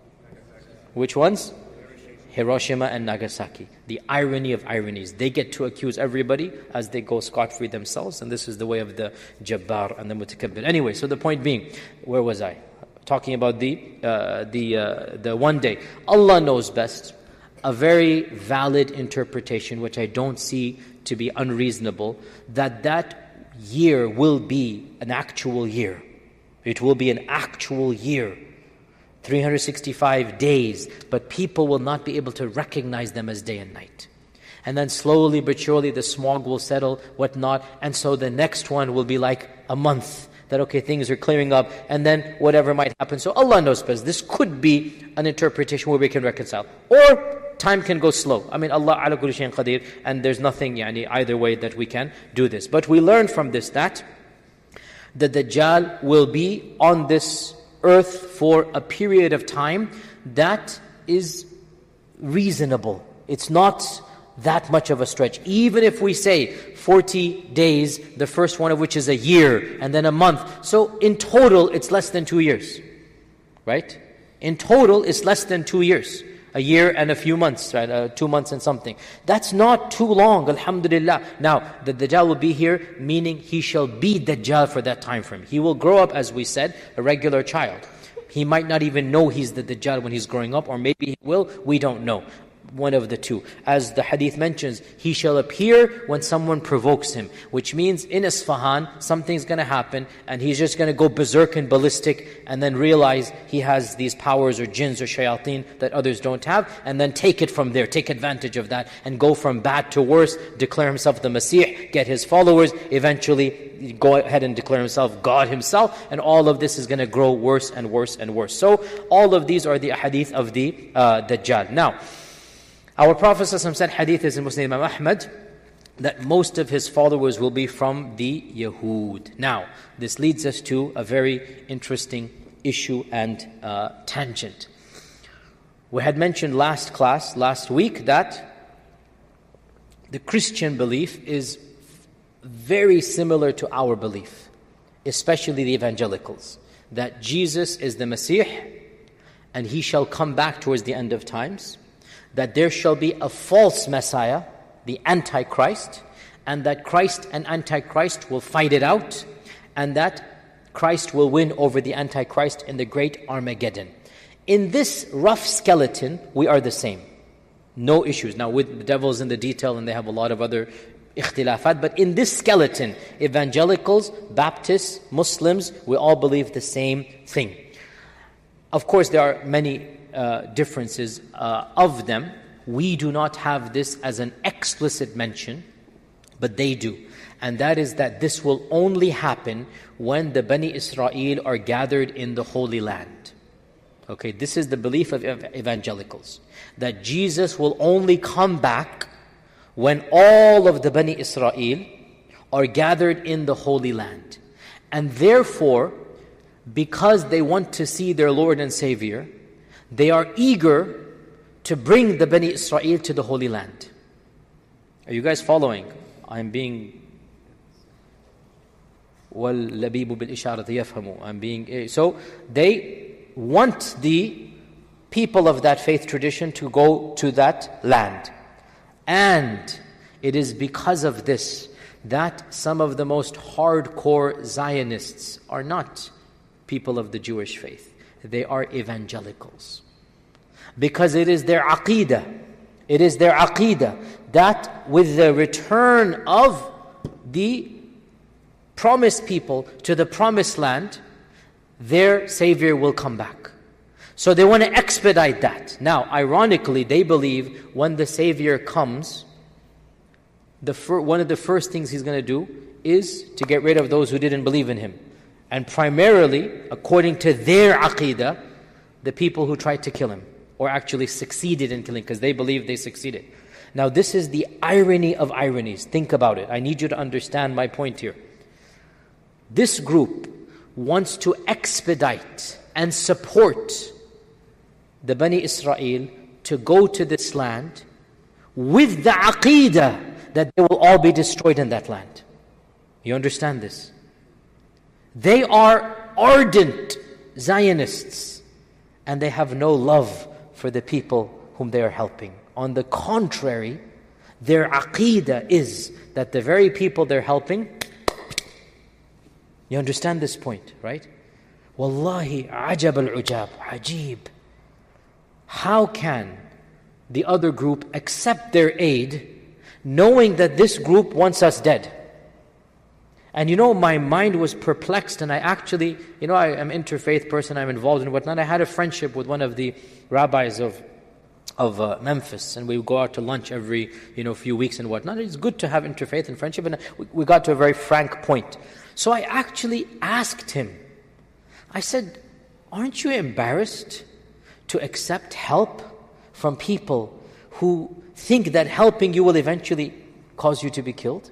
which ones? Hiroshima and Nagasaki. The irony of ironies. They get to accuse everybody as they go scot-free themselves, and this is the way of the Jabbar and the Mutakabbir. Anyway, so the point being, where was I? Talking about the uh, the uh, the one day. Allah knows best. A very valid interpretation, which I don't see to be unreasonable, that that year will be an actual year. It will be an actual year. three hundred sixty-five days, but people will not be able to recognize them as day and night. And then slowly but surely the smog will settle, whatnot, and so the next one will be like a month, that okay, things are clearing up, and then whatever might happen. So Allah knows best. This could be an interpretation where we can reconcile. Or time can go slow. I mean, Allah ala kulli shayin qadir, and there's nothing yani, either way that we can do this. But we learn from this that the Dajjal will be on this earth for a period of time that is reasonable. It's not that much of a stretch. Even if we say forty days, the first one of which is a year, and then a month. So in total, it's less than two years. Right? In total, it's less than two years. A year and a few months, right? Uh, two months and something. That's not too long, alhamdulillah. Now, the Dajjal will be here, meaning he shall be Dajjal for that time frame. He will grow up, as we said, a regular child. He might not even know he's the Dajjal when he's growing up, or maybe he will, we don't know. One of the two. As the hadith mentions, he shall appear when someone provokes him, which means in Isfahan, something's going to happen, and he's just going to go berserk and ballistic, and then realize he has these powers or jinns or shayateen that others don't have, and then take it from there, take advantage of that, and go from bad to worse, declare himself the Masih, get his followers, eventually go ahead and declare himself God himself, and all of this is going to grow worse and worse and worse. So, all of these are the hadith of the uh, Dajjal. Now, our Prophet ﷺ said, hadith is in Muslim Imam Ahmad, that most of his followers will be from the Yahud. Now, this leads us to a very interesting issue and uh, tangent. We had mentioned last class, last week, that the Christian belief is very similar to our belief, especially the evangelicals, that Jesus is the Masih, and he shall come back towards the end of times, that there shall be a false Messiah, the Antichrist, and that Christ and Antichrist will fight it out, and that Christ will win over the Antichrist in the great Armageddon. In this rough skeleton, we are the same. No issues. Now, with the devil's in the detail, and they have a lot of other ikhtilafat, but in this skeleton, evangelicals, Baptists, Muslims, we all believe the same thing. Of course, there are many Uh, differences uh, of them. We do not have this as an explicit mention, but they do. And that is that this will only happen when the Bani Israel are gathered in the Holy Land. Okay, this is the belief of ev- evangelicals. That Jesus will only come back when all of the Bani Israel are gathered in the Holy Land. And therefore, because they want to see their Lord and Savior, they are eager to bring the Bani Israel to the Holy Land. Are you guys following? I'm being وَاللَّبِيبُ بِالْإِشَارَةِ يَفْهَمُ I'm being so they want the people of that faith tradition to go to that land. And it is because of this that some of the most hardcore Zionists are not people of the Jewish faith. They are evangelicals. Because it is their aqeedah, it is their aqeedah that with the return of the promised people to the promised land, their Savior will come back. So they want to expedite that. Now, ironically, they believe when the Savior comes, the fir- one of the first things He's going to do is to get rid of those who didn't believe in Him. And primarily, according to their aqeedah, the people who tried to kill Him, or actually succeeded in killing, because they believe they succeeded. Now this is the irony of ironies. Think about it. I need you to understand my point here. This group wants to expedite and support the Bani Israel to go to this land with the aqeedah that they will all be destroyed in that land. You understand this? They are ardent Zionists, and they have no love for the people whom they are helping. On the contrary, their aqeedah is that the very people they're helping, you understand this point, right? Wallahi, ajab al-ujab, ajib. How can the other group accept their aid knowing that this group wants us dead? And you know, my mind was perplexed, and I actually, you know, I am an interfaith person, I'm involved in whatnot. I had a friendship with one of the rabbis of of uh, Memphis, and we would go out to lunch every, you know, few weeks and whatnot. It's good to have interfaith and friendship, and we, we got to a very frank point. So I actually asked him, I said, aren't you embarrassed to accept help from people who think that helping you will eventually cause you to be killed?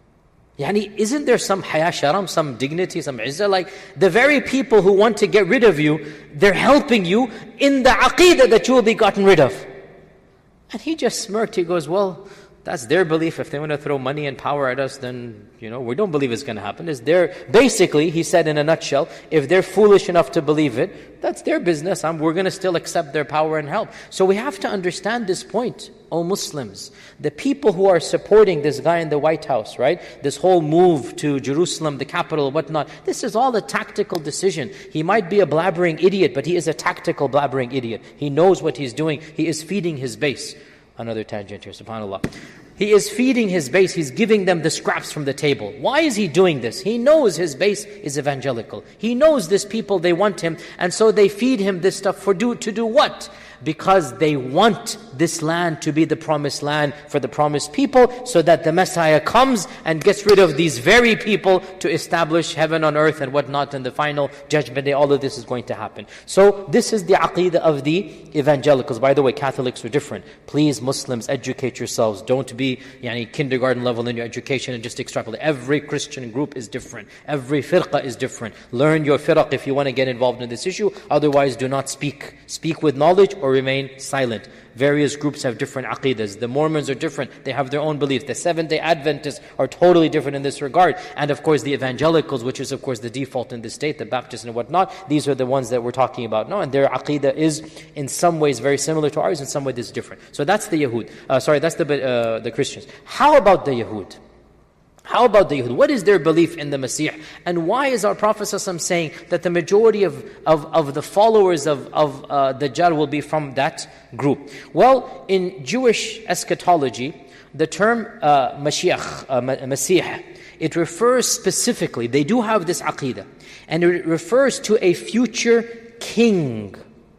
Yani, isn't there some haya sharam, some dignity, some izzah? Like, the very people who want to get rid of you, they're helping you in the aqeedah that you will be gotten rid of. And he just smirked. He goes, well, that's their belief. If they want to throw money and power at us, then, you know, we don't believe it's going to happen. It's their, basically, he said in a nutshell, if they're foolish enough to believe it, that's their business. I'm, we're going to still accept their power and help. So we have to understand this point, O Muslims. The people who are supporting this guy in the White House, right? This whole move to Jerusalem, the capital, whatnot, this is all a tactical decision. He might be a blabbering idiot, but he is a tactical blabbering idiot. He knows what he's doing. He is feeding his base. Another tangent here, subhanAllah. He is feeding his base. He's giving them the scraps from the table. Why is he doing this? He knows his base is evangelical. He knows this people, they want him. And so they feed him this stuff for do to do what? Because they want this land to be the promised land for the promised people, so that the Messiah comes and gets rid of these very people to establish heaven on earth and whatnot, and the final judgment day. All of this is going to happen. So this is the aqeedah of the evangelicals. By the way, Catholics are different. Please, Muslims, educate yourselves. Don't be yani, kindergarten level in your education and just extrapolate. Every Christian group is different. Every firqa is different. Learn your firaq if you want to get involved in this issue. Otherwise, do not speak. Speak with knowledge or remain silent. Various groups have different aqeedas. The Mormons are different. They have their own beliefs. The Seventh-day Adventists are totally different in this regard. And of course the evangelicals, which is of course the default in the state, the Baptists and whatnot, these are the ones that we're talking about now. And their aqeedah is in some ways very similar to ours, in some ways it's different. So that's the Yahud. Uh, sorry, that's the, uh, the Christians. How about the Yahud? How about the Yahud? What is their belief in the Masih? And why is our Prophet ﷺ saying that the majority of, of, of the followers of, of uh, Dajjal will be from that group? Well, in Jewish eschatology, the term uh, Mashiach, uh, Masih, it refers specifically, they do have this aqeedah, and it refers to a future king,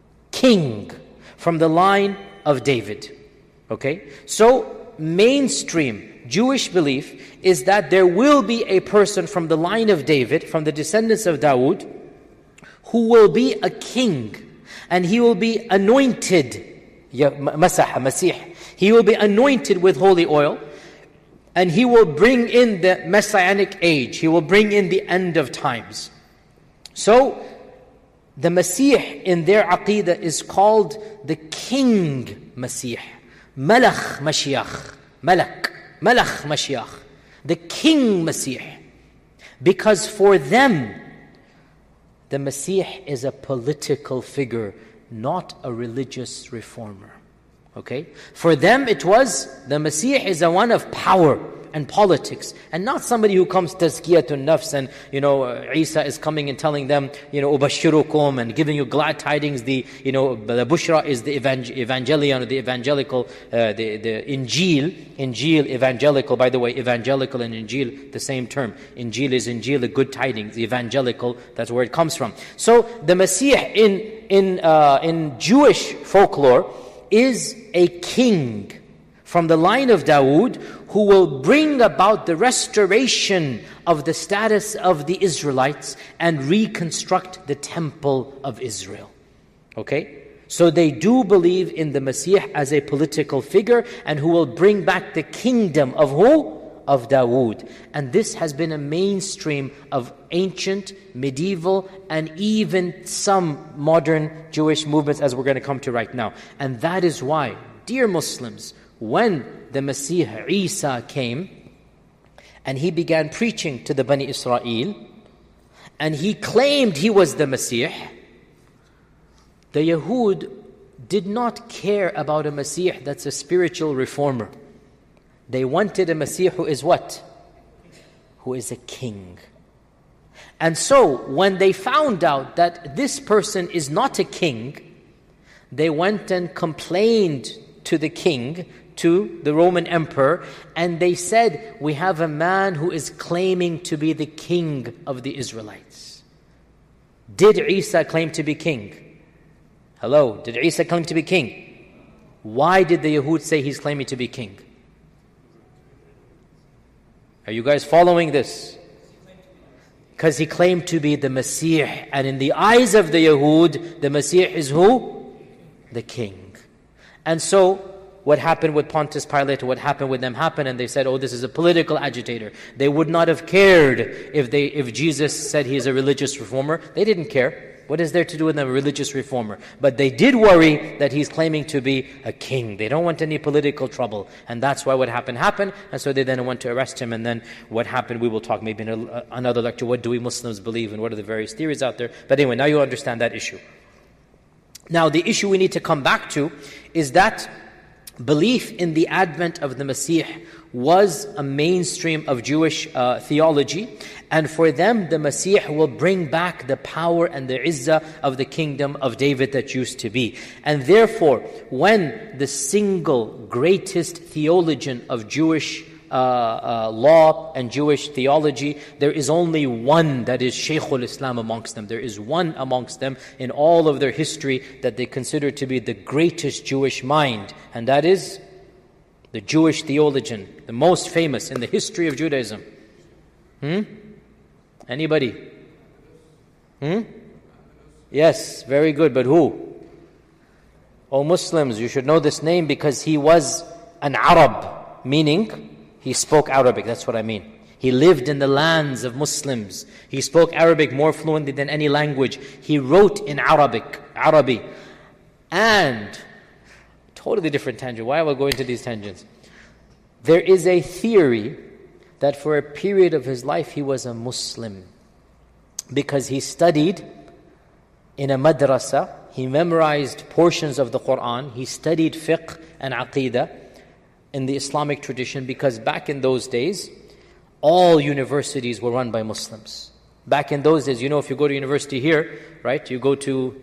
king from the line of David. Okay? So, mainstream Jewish belief is that there will be a person from the line of David, from the descendants of Dawood, who will be a king, and he will be anointed, Masah, Masih. He will be anointed with holy oil, and he will bring in the messianic age. He will bring in the end of times. So, the Masih in their aqeedah is called the King Masih. Malach Mashiach. Malak. Malach Mashiach. The King Masih. Because for them, the Masih is a political figure, not a religious reformer. Okay? For them it was, the Masih is a one of power. and politics, and not somebody who comes tazkiyatun nafs and, you know, uh, Isa is coming and telling them, you know, ubashirukum, and giving you glad tidings. The, you know, the bushra is the evang- evangelion, or the evangelical, uh, the, the Injil, Injil, evangelical, by the way, evangelical and Injil, the same term. Injil is Injil, the good tidings, the evangelical, that's where it comes from. So the Masih in, in, uh, in Jewish folklore is a king from the line of Dawood, who will bring about the restoration of the status of the Israelites and reconstruct the temple of Israel. Okay? So they do believe in the Masih as a political figure, and who will bring back the kingdom of who? Of Dawood. And this has been a mainstream of ancient, medieval, and even some modern Jewish movements, as we're going to come to right now. And that is why, dear Muslims, when the Masih Isa came and he began preaching to the Bani Israel and he claimed he was the Masih, the Yahud did not care about a Masih that's a spiritual reformer. They wanted a Masih who is what? Who is a king. And so when they found out that this person is not a king, they went and complained to the king, to the Roman emperor, and they said, we have a man who is claiming to be the king of the Israelites. Did Isa claim to be king? Hello, did Isa claim to be king? Why did the Yahud say he's claiming to be king? Are you guys following this? Because he claimed to be the Masih, and in the eyes of the Yahud, the Masih is who? The king. And so, what happened with Pontius Pilate, what happened with them happened, and they said, oh, this is a political agitator. They would not have cared if they if Jesus said he is a religious reformer. They didn't care. What is there to do with a religious reformer? But they did worry that he's claiming to be a king. They don't want any political trouble. And that's why what happened happened. And so they then went to arrest him. And then what happened, we will talk maybe in a, another lecture. What do we Muslims believe and what are the various theories out there? But anyway, now you understand that issue. Now the issue we need to come back to is that belief in the advent of the Masih was a mainstream of Jewish uh, theology, and for them the Masih will bring back the power and the izzah of the kingdom of David that used to be. And therefore, when the single greatest theologian of Jewish uh, uh, law and Jewish theology, there is only one that is Shaykhul Islam amongst them. There is one amongst them in all of their history that they consider to be the greatest Jewish mind, and that is the Jewish theologian, the most famous in the history of Judaism. Hmm? Anybody? Hmm? Yes, very good, but who? Oh Muslims, you should know this name because he was an Arab, meaning he spoke Arabic, that's what I mean. He lived in the lands of Muslims. He spoke Arabic more fluently than any language. He wrote in Arabic, Arabi. And, totally different tangent, why am I going into these tangents? There is a theory that for a period of his life he was a Muslim because he studied in a madrasa, he memorized portions of the Quran, he studied fiqh and aqidah in the Islamic tradition, because back in those days, all universities were run by Muslims. Back in those days, you know, if you go to university here, right, you go to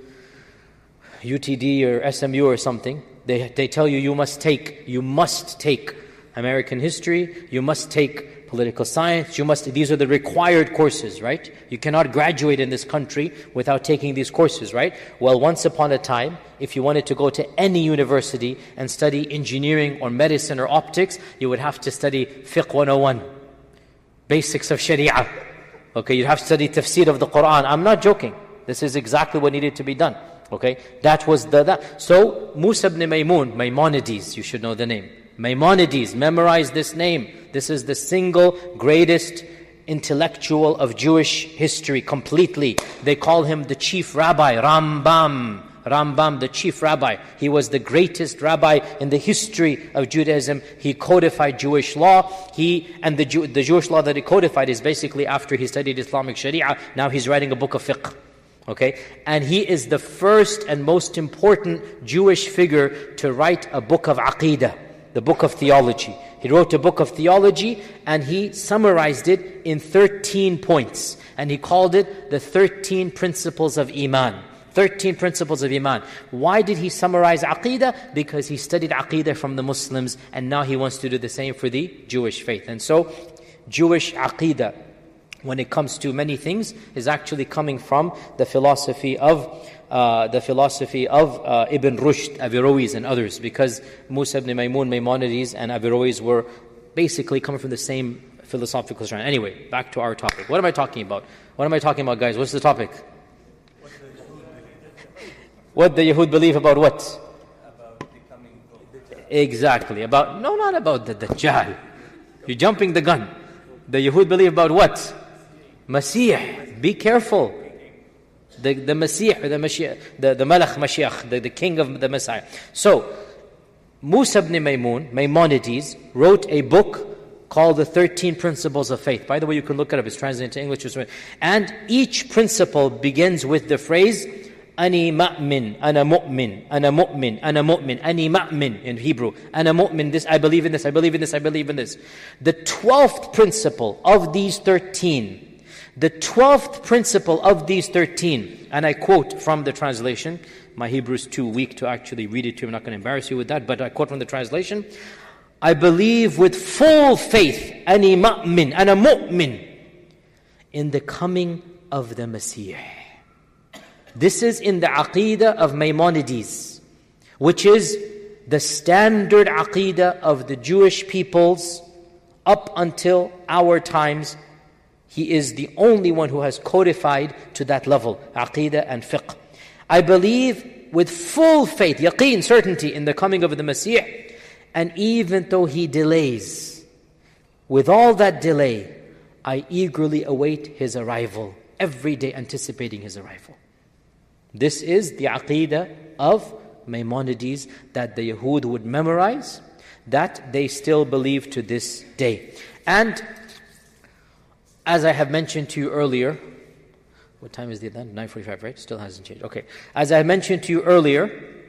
U T D or S M U or something, they they tell you you must take, you must take American history, you must take political science, you must, these are the required courses, right? You cannot graduate in this country without taking these courses, right? Well, once upon a time, if you wanted to go to any university and study engineering or medicine or optics, you would have to study Fiqh one oh one, basics of Sharia. Okay, you'd have to study tafsir of the Quran. I'm not joking. This is exactly what needed to be done. Okay, that was the, that. So, Musa ibn Maymun, Maimonides, you should know the name. Maimonides, memorize this name. This is the single greatest intellectual of Jewish history completely. They call him the chief rabbi, Rambam. Rambam, the chief rabbi. He was the greatest rabbi in the history of Judaism. He codified Jewish law. He and the, Jew, the Jewish law that he codified is basically after he studied Islamic Sharia. Now he's writing a book of fiqh. Okay, and he is the first and most important Jewish figure to write a book of aqidah, the book of theology. He wrote a book of theology and he summarized it in thirteen points. And he called it the thirteen principles of Iman. thirteen principles of Iman. Why did he summarize Aqeedah? Because he studied Aqeedah from the Muslims and now he wants to do the same for the Jewish faith. And so, Jewish Aqeedah, when it comes to many things, is actually coming from the philosophy of uh, the philosophy of uh, Ibn Rushd, Averroes and others, because Musa ibn Maymun, Maimonides and Averroes were basically coming from the same philosophical strand. Anyway, back to our topic. What am I talking about? What am I talking about, guys? What's the topic? What the Yahud believe about what? About becoming Exactly. About, no, not about the Dajjal. You're jumping the gun. The Yahud believe about what? Masih. Be careful. The, the Masih, the Mashiach, the, the Malach Mashiach, the, the king of the Messiah. So, Musa ibn Maymun, Maimonides, wrote a book called The thirteen Principles of Faith. By the way, you can look it up. It's translated into English. And each principle begins with the phrase, Ani ma'min, ana mu'min, ana mu'min, ana mu'min, ani ma'min in Hebrew. Ana mu'min, this, I believe in this, I believe in this, I believe in this. The twelfth principle of these thirteen, the twelfth principle of these thirteen, and I quote from the translation, my Hebrew is too weak to actually read it to you, I'm not going to embarrass you with that, but I quote from the translation, I believe with full faith, ani ma'min, ana mu'min, in the coming of the Messiah. This is in the Aqeedah of Maimonides, which is the standard Aqeedah of the Jewish peoples up until our times. He is the only one who has codified to that level, Aqeedah and Fiqh. I believe with full faith, yaqeen, certainty in the coming of the Messiah. And even though he delays, with all that delay, I eagerly await his arrival, every day anticipating his arrival. This is the Aqeedah of Maimonides that the Yahud would memorize, that they still believe to this day. And as I have mentioned to you earlier, what time is it then? nine forty-five, right? Still hasn't changed. Okay. As I mentioned to you earlier,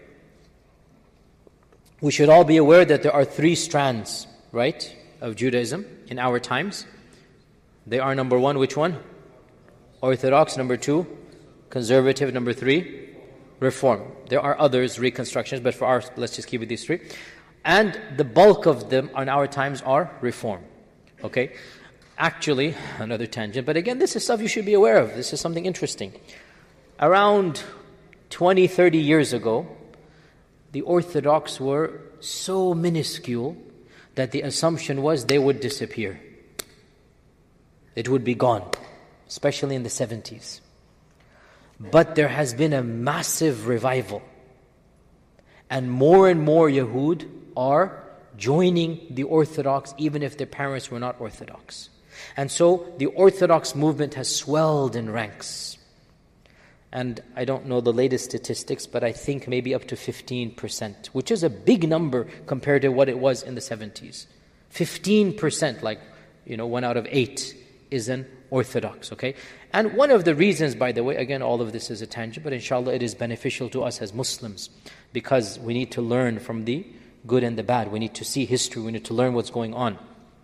we should all be aware that there are three strands, right, of Judaism in our times. They are number one, which one? Orthodox. Number two, conservative. Number three, Reform. There are others, reconstructions, but for ours, let's just keep it these three. And the bulk of them in our times are Reform. Okay? Actually, another tangent, but again, this is stuff you should be aware of. This is something interesting. Around twenty, thirty years ago, the Orthodox were so minuscule that the assumption was they would disappear. It would be gone, especially in the seventies. But there has been a massive revival. And more and more Yahud are joining the Orthodox, even if their parents were not Orthodox. And so the Orthodox movement has swelled in ranks. And I don't know the latest statistics, but I think maybe up to fifteen percent, which is a big number compared to what it was in the seventies. fifteen percent, like, you know, one out of eight is an Orthodox, okay? And one of the reasons, by the way, again, all of this is a tangent, but inshallah it is beneficial to us as Muslims, because we need to learn from the good and the bad. We need to see history. We need to learn what's going on.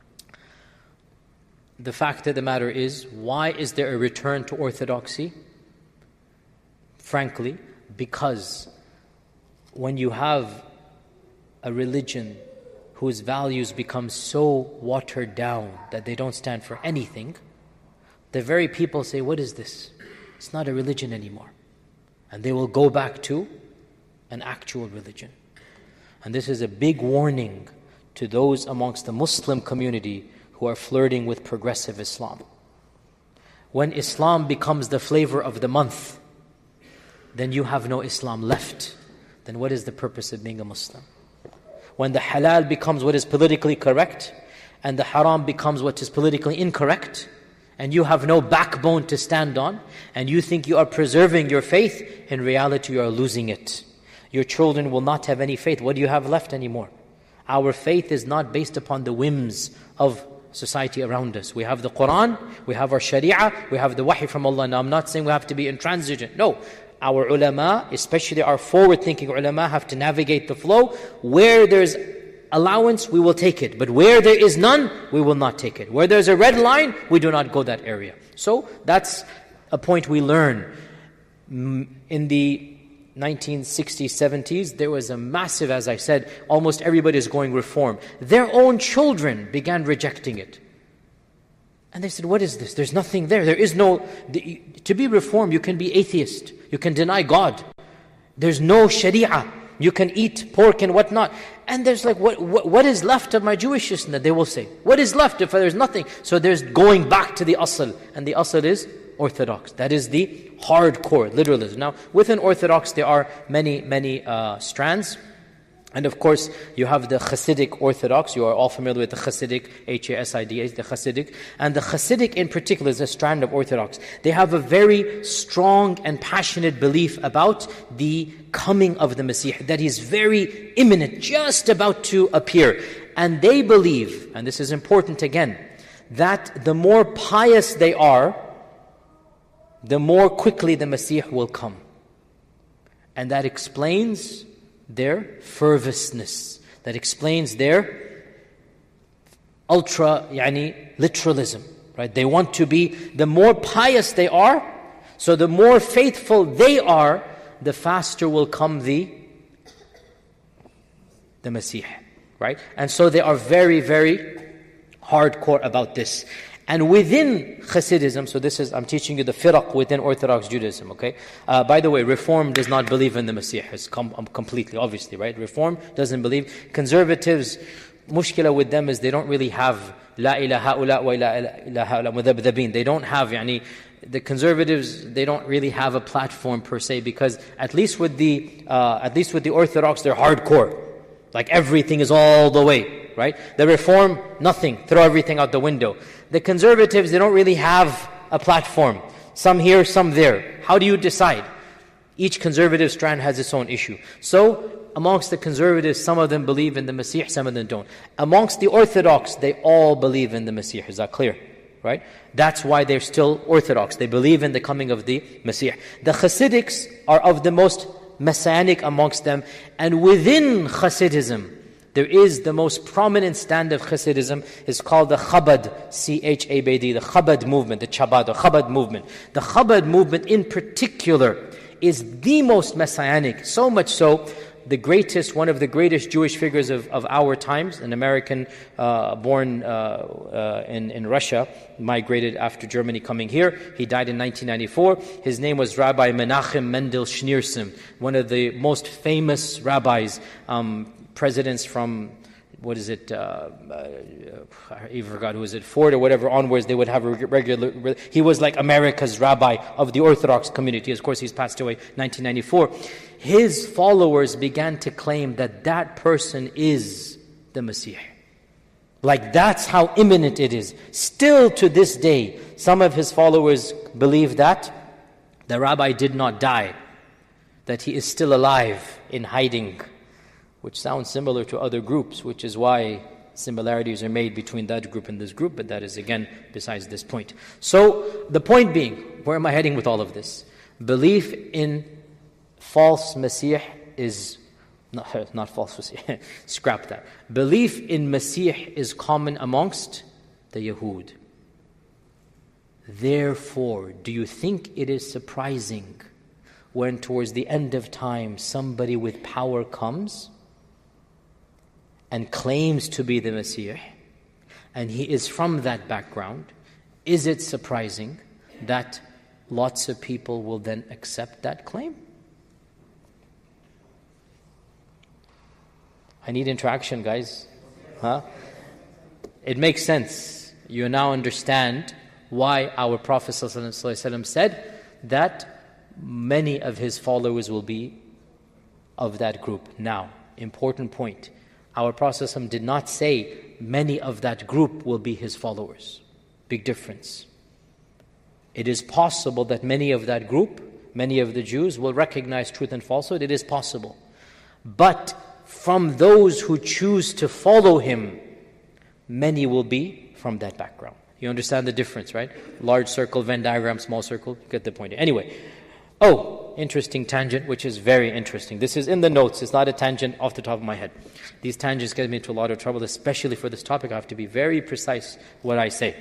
The fact of the matter is, why is there a return to orthodoxy? Frankly, because when you have a religion whose values become so watered down that they don't stand for anything, the very people say, what is this? It's not a religion anymore. And they will go back to an actual religion. And this is a big warning to those amongst the Muslim community who are flirting with progressive Islam. When Islam becomes the flavor of the month, then you have no Islam left. Then what is the purpose of being a Muslim? When the halal becomes what is politically correct, and the haram becomes what is politically incorrect, and you have no backbone to stand on, and you think you are preserving your faith, in reality you are losing it. Your children will not have any faith. What do you have left anymore? Our faith is not based upon the whims of society around us. We have the Quran, we have our Sharia, we have the Wahy from Allah. Now I'm not saying we have to be intransigent. No. Our ulama, especially our forward-thinking ulama, have to navigate the flow. Where there's allowance, we will take it. But where there is none, we will not take it. Where there's a red line, we do not go that area. So that's a point we learn. In the nineteen sixties, seventies, there was a massive, as I said, almost everybody is going reform. Their own children began rejecting it. And they said, what is this? There's nothing there. There is no, to be reformed, you can be atheist. You can deny God. There's no sharia. You can eat pork and whatnot. And there's like, what, what, what is left of my Jewishness? They will say, what is left if there's nothing? So there's going back to the asl. And the asl is orthodox. That is the hardcore literalism. Now, within Orthodox, there are many, many uh, strands. And of course, you have the Hasidic Orthodox. You are all familiar with the Hasidic, H A S I D H, the Hasidic. And the Hasidic in particular is a strand of Orthodox. They have a very strong and passionate belief about the coming of the Messiah, that He's very imminent, just about to appear. And they believe, and this is important again, that the more pious they are, the more quickly the Messiah will come. And that explains their fervousness. That explains their ultra, yani, literalism. Right? They want to be, the more pious they are, so the more faithful they are, the faster will come the, the Messiah. Right? And so they are very, very hardcore about this. And within Hasidism, so this is, I'm teaching you the firaq within Orthodox Judaism, okay? Uh, by the way, Reform does not believe in the Messiah. It's com- um, completely, obviously, right? Reform doesn't believe. Conservatives, mushkila with them is they don't really have La ilaha ula wa la ilaha ula mudhabdhabin. They don't have, yani, the conservatives, they don't really have a platform per se, because at least with the, uh, at least with the Orthodox, they're hardcore. Like everything is all the way, right? The Reform, nothing. Throw everything out the window. The conservatives, they don't really have a platform. Some here, some there. How do you decide? Each conservative strand has its own issue. So, amongst the conservatives, some of them believe in the Messiah, some of them don't. Amongst the Orthodox, they all believe in the Messiah. Is that clear? Right? That's why they're still Orthodox. They believe in the coming of the Messiah. The Hasidics are of the most messianic amongst them. And within Hasidism, there is the most prominent stand of Hasidism is called the Chabad, C H A B D, the Chabad movement, the Chabad, the Chabad movement. The Chabad movement in particular is the most messianic, so much so, the greatest, one of the greatest Jewish figures of, of our times, an American uh, born uh, uh, in, in Russia, migrated after Germany coming here. He died in nineteen ninety-four. His name was Rabbi Menachem Mendel Schneerson, one of the most famous rabbis, um, presidents from, what is it, uh, uh, I even forgot who is it, Ford or whatever onwards, they would have a regular, he was like America's rabbi of the Orthodox community. Of course, he's passed away in nineteen ninety-four. His followers began to claim that that person is the Messiah. Like that's how imminent it is. Still to this day, some of his followers believe that the rabbi did not die, that he is still alive in hiding, which sounds similar to other groups, which is why similarities are made between that group and this group, but that is again besides this point. So the point being, where am I heading with all of this? Belief in false Messiah is, not, not false Messiah, scrap that. Belief in Messiah is common amongst the Yahud. Therefore, do you think it is surprising when towards the end of time somebody with power comes and claims to be the Messiah, and he is from that background? Is it surprising that lots of people will then accept that claim? I need interaction, guys. Huh? It makes sense. You now understand why our Prophet ﷺ said that many of his followers will be of that group. Now, important point. Our Prophet ﷺ did not say many of that group will be his followers. Big difference. It is possible that many of that group, many of the Jews, will recognize truth and falsehood. It is possible. But from those who choose to follow him, many will be from that background. You understand the difference, right? Large circle, Venn diagram, small circle, you get the point. Anyway, oh, interesting tangent, which is very interesting. This is in the notes. It's not a tangent off the top of my head. These tangents get me into a lot of trouble, especially for this topic. I have to be very precise what I say.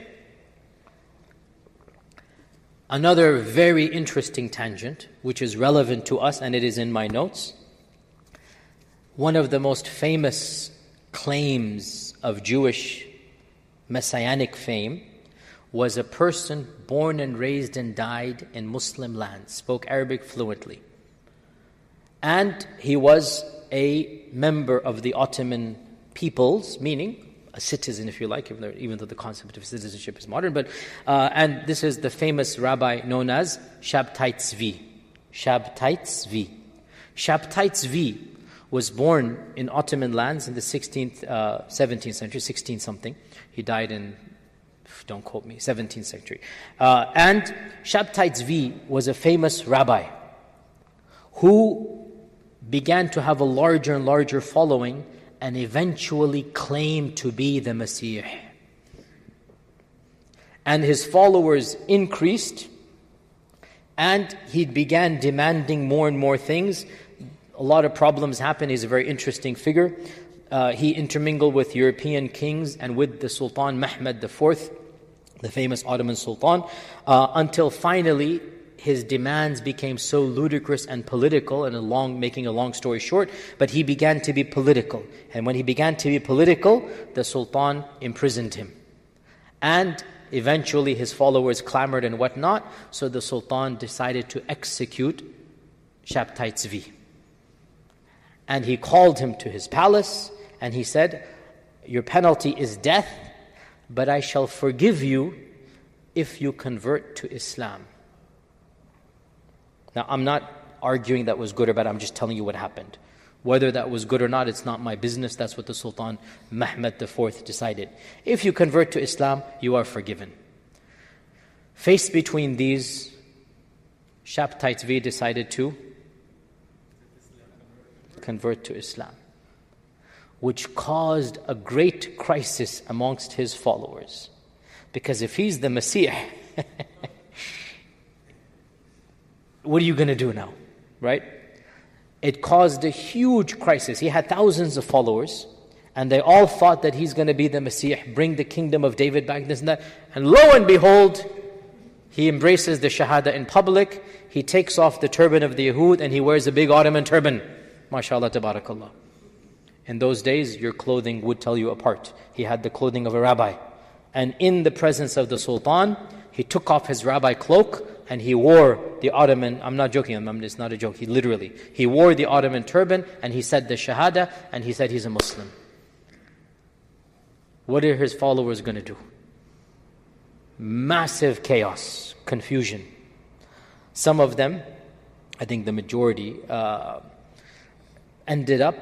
Another very interesting tangent, which is relevant to us, and it is in my notes. One of the most famous claims of Jewish messianic fame was a person born and raised and died in Muslim lands, spoke Arabic fluently. And he was a member of the Ottoman peoples, meaning a citizen, if you like, even though, even though the concept of citizenship is modern. But uh, and this is the famous rabbi known as Shabtai Tzvi. Shabtai Tzvi. Shabtai Tzvi was born in Ottoman lands in the sixteenth, uh, seventeenth century, sixteen something. He died in, don't quote me, seventeenth century. Uh, and Shabtai Tzvi was a famous rabbi who began to have a larger and larger following and eventually claimed to be the Messiah. And his followers increased, and he began demanding more and more things. A lot of problems happened. He's a very interesting figure. Uh, he intermingled with European kings and with the Sultan Mehmed the Fourth, the famous Ottoman Sultan, uh, until finally his demands became so ludicrous and political, and a long, making a long story short, but he began to be political. And when he began to be political, the Sultan imprisoned him. And eventually his followers clamored and whatnot, so the Sultan decided to execute Shabtai Tzvi. And he called him to his palace, and he said, "Your penalty is death, but I shall forgive you if you convert to Islam." Now, I'm not arguing that was good or bad, I'm just telling you what happened. Whether that was good or not, it's not my business. That's what the Sultan Mehmed the Fourth decided. If you convert to Islam, you are forgiven. Faced between these, Shabtai Tzvi decided to convert to Islam, which caused a great crisis amongst his followers. Because if he's the Messiah, what are you going to do now, right? It caused a huge crisis. He had thousands of followers, and they all thought that he's going to be the Messiah, bring the kingdom of David back, this and that. And lo and behold, he embraces the Shahada in public, he takes off the turban of the Yahud, and he wears a big Ottoman turban. MashaAllah, tabarakallah. In those days, your clothing would tell you apart. He had the clothing of a rabbi. And in the presence of the Sultan, he took off his rabbi cloak, and he wore the Ottoman, I'm not joking, I'm, it's not a joke, he literally, he wore the Ottoman turban, and he said the Shahada, and he said he's a Muslim. What are his followers going to do? Massive chaos, confusion. Some of them, I think the majority, uh, ended up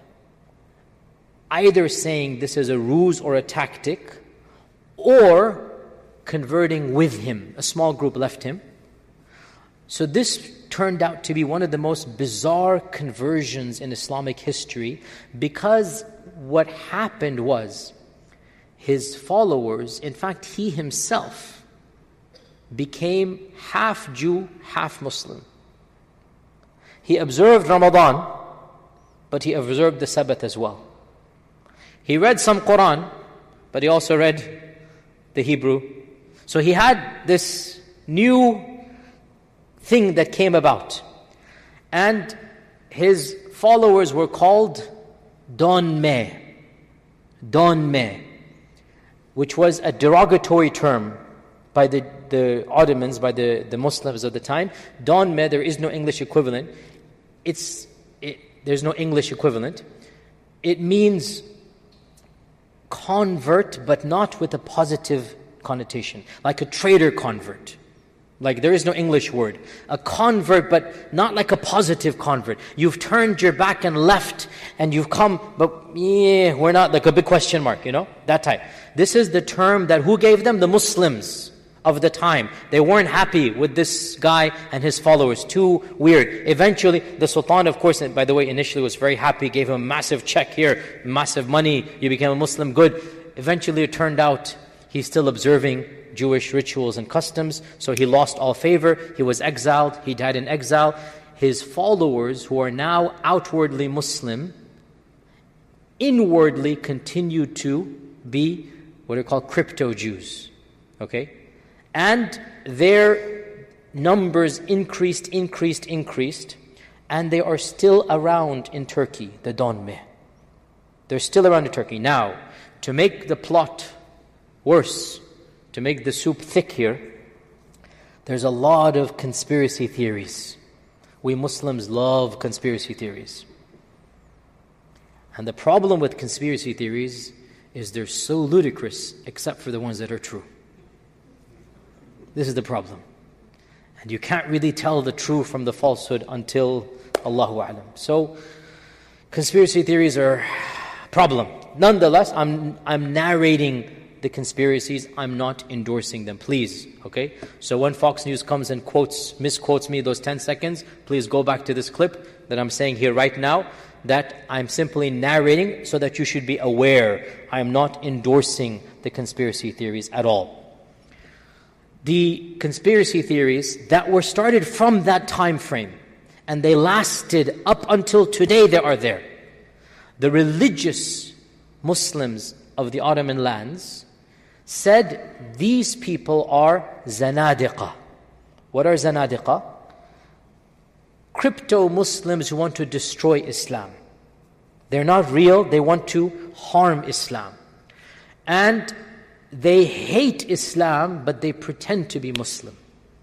either saying this is a ruse or a tactic, or converting with him. A small group left him. So this turned out to be one of the most bizarre conversions in Islamic history, because what happened was his followers, in fact he himself, became half Jew, half Muslim. He observed Ramadan, but he observed the Sabbath as well. He read some Quran, but he also read the Hebrew. So he had this new thing that came about. And his followers were called Donmeh. Donmeh, which was a derogatory term by the, the Ottomans, by the, the Muslims of the time. Donmeh, there is no English equivalent. It's it, there's no English equivalent. It means convert, but not with a positive connotation, like a traitor convert. Like there is no English word. A convert, but not like a positive convert. You've turned your back and left, and you've come, but yeah, we're not, like a big question mark, you know, that type. This is the term that who gave them? The Muslims of the time. They weren't happy with this guy and his followers. Too weird. Eventually, the Sultan, of course, and by the way, initially was very happy, gave him a massive check here, massive money, you became a Muslim, good. Eventually it turned out he's still observing Jewish rituals and customs, so he lost all favor. He was exiled, he died in exile. his followers who are now outwardly Muslim, inwardly continue to be what are called crypto Jews. Okay? And their numbers increased, increased, increased, and they are still around in Turkey, the Donme. They're still around in Turkey. Now, to make the plot worse, to make the soup thick here, there's a lot of conspiracy theories. We Muslims love conspiracy theories. And the problem with conspiracy theories is they're so ludicrous, except for the ones that are true. This is the problem. And you can't really tell the true from the falsehood until Allahu A'lam. So, conspiracy theories are a problem. Nonetheless, I'm, I'm narrating the conspiracies, I'm not endorsing them, please, okay? So when Fox News comes and quotes, misquotes me those ten seconds, please go back to this clip that I'm saying here right now, that I'm simply narrating so that you should be aware I'm not endorsing the conspiracy theories at all. The conspiracy theories that were started from that time frame, and they lasted up until today, they are there. The religious Muslims of the Ottoman lands said these people are Zanadiqa. What are Zanadiqa? Crypto-Muslims who want to destroy Islam. They're not real, they want to harm Islam. And they hate Islam, but they pretend to be Muslim.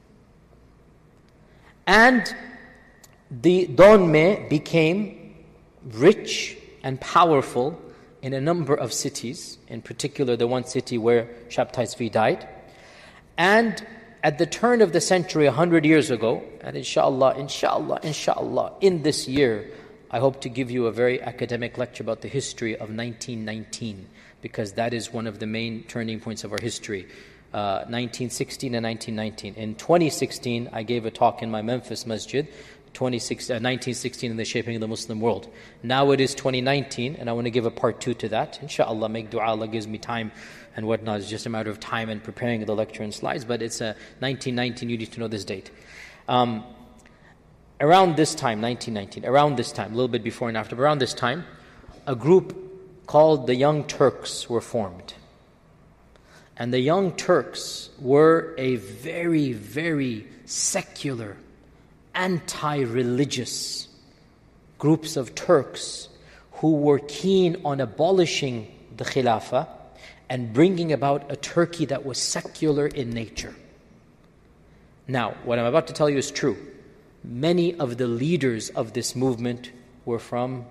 And the Donme became rich and powerful in a number of cities, in particular the one city where Shabtai Tzvi died. And at the turn of the century, a hundred years ago, and inshallah, inshallah, inshallah, in this year, I hope to give you a very academic lecture about the history of nineteen nineteen, because that is one of the main turning points of our history, uh, nineteen sixteen and nineteen nineteen. In twenty sixteen, I gave a talk in my Memphis masjid, nineteen sixteen in the shaping of the Muslim world. Now it is twenty nineteen, and I want to give a part two to that. Inshallah, make dua, Allah gives me time and whatnot. It's just a matter of time and preparing the lecture and slides, but it's a nineteen nineteen, you need to know this date. Um, around this time, nineteen nineteen, around this time, a little bit before and after, but around this time, a group called the Young Turks were formed. And the Young Turks were a very, very secular, anti-religious groups of Turks who were keen on abolishing the Khilafah and bringing about a Turkey that was secular in nature. Now, what I'm about to tell you is true. Many of the leaders of this movement were from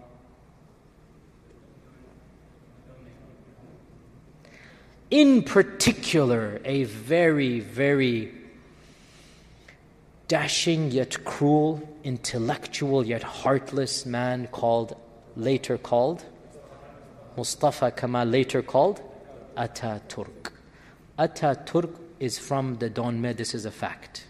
in particular a very, very dashing yet cruel, intellectual yet heartless man called, later called, Mustafa Kemal, later called Ataturk. Ataturk is from the Donme, this is a fact.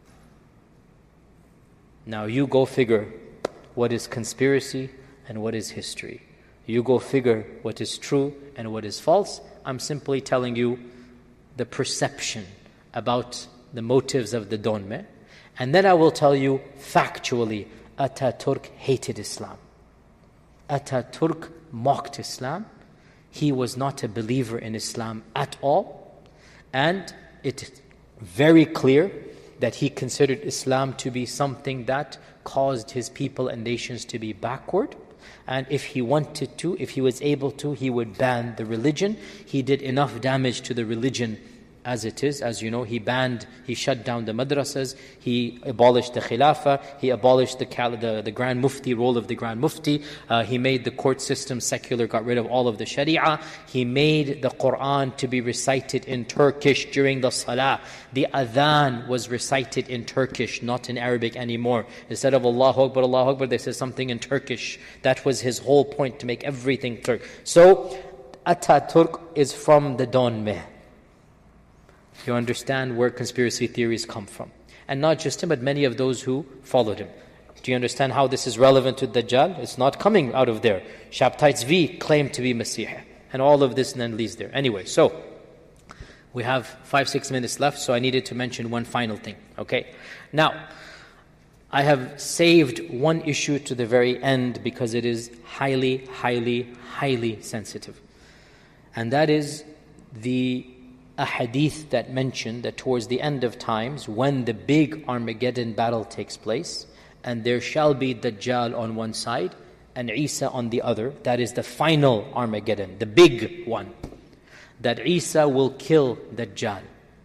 Now you go figure what is conspiracy and what is history. You go figure what is true and what is false. I'm simply telling you the perception about the motives of the Donme. And then I will tell you factually, Ataturk hated Islam. Ataturk mocked Islam. He was not a believer in Islam at all. And it's very clear that he considered Islam to be something that caused his people and nations to be backward. And if he wanted to, if he was able to, he would ban the religion. He did enough damage to the religion as it is. As you know, he banned, he shut down the madrasas, he abolished the khilafah, he abolished the, the, the Grand Mufti, role of the Grand Mufti, uh, he made the court system secular, got rid of all of the sharia, he made the Quran to be recited in Turkish during the salah. The adhan was recited in Turkish, not in Arabic anymore. Instead of Allahu Akbar, Allahu Akbar, they said something in Turkish. That was his whole point, to make everything Turk. So, Ataturk is from the Donme. You understand where conspiracy theories come from. And not just him, but many of those who followed him. Do you understand how this is relevant to Dajjal? It's not coming out of there. Shabtai Tzvi claimed to be Messiah. And all of this then leads there. Anyway, so, we have five, six minutes left, so I needed to mention one final thing. Okay? Now, I have saved one issue to the very end because it is highly, highly, highly sensitive. And that is the ahadith that mention that towards the end of times, when the big Armageddon battle takes place, and there shall be Dajjal on one side and Isa on the other, that is the final Armageddon, the big one, that Isa will kill Dajjal.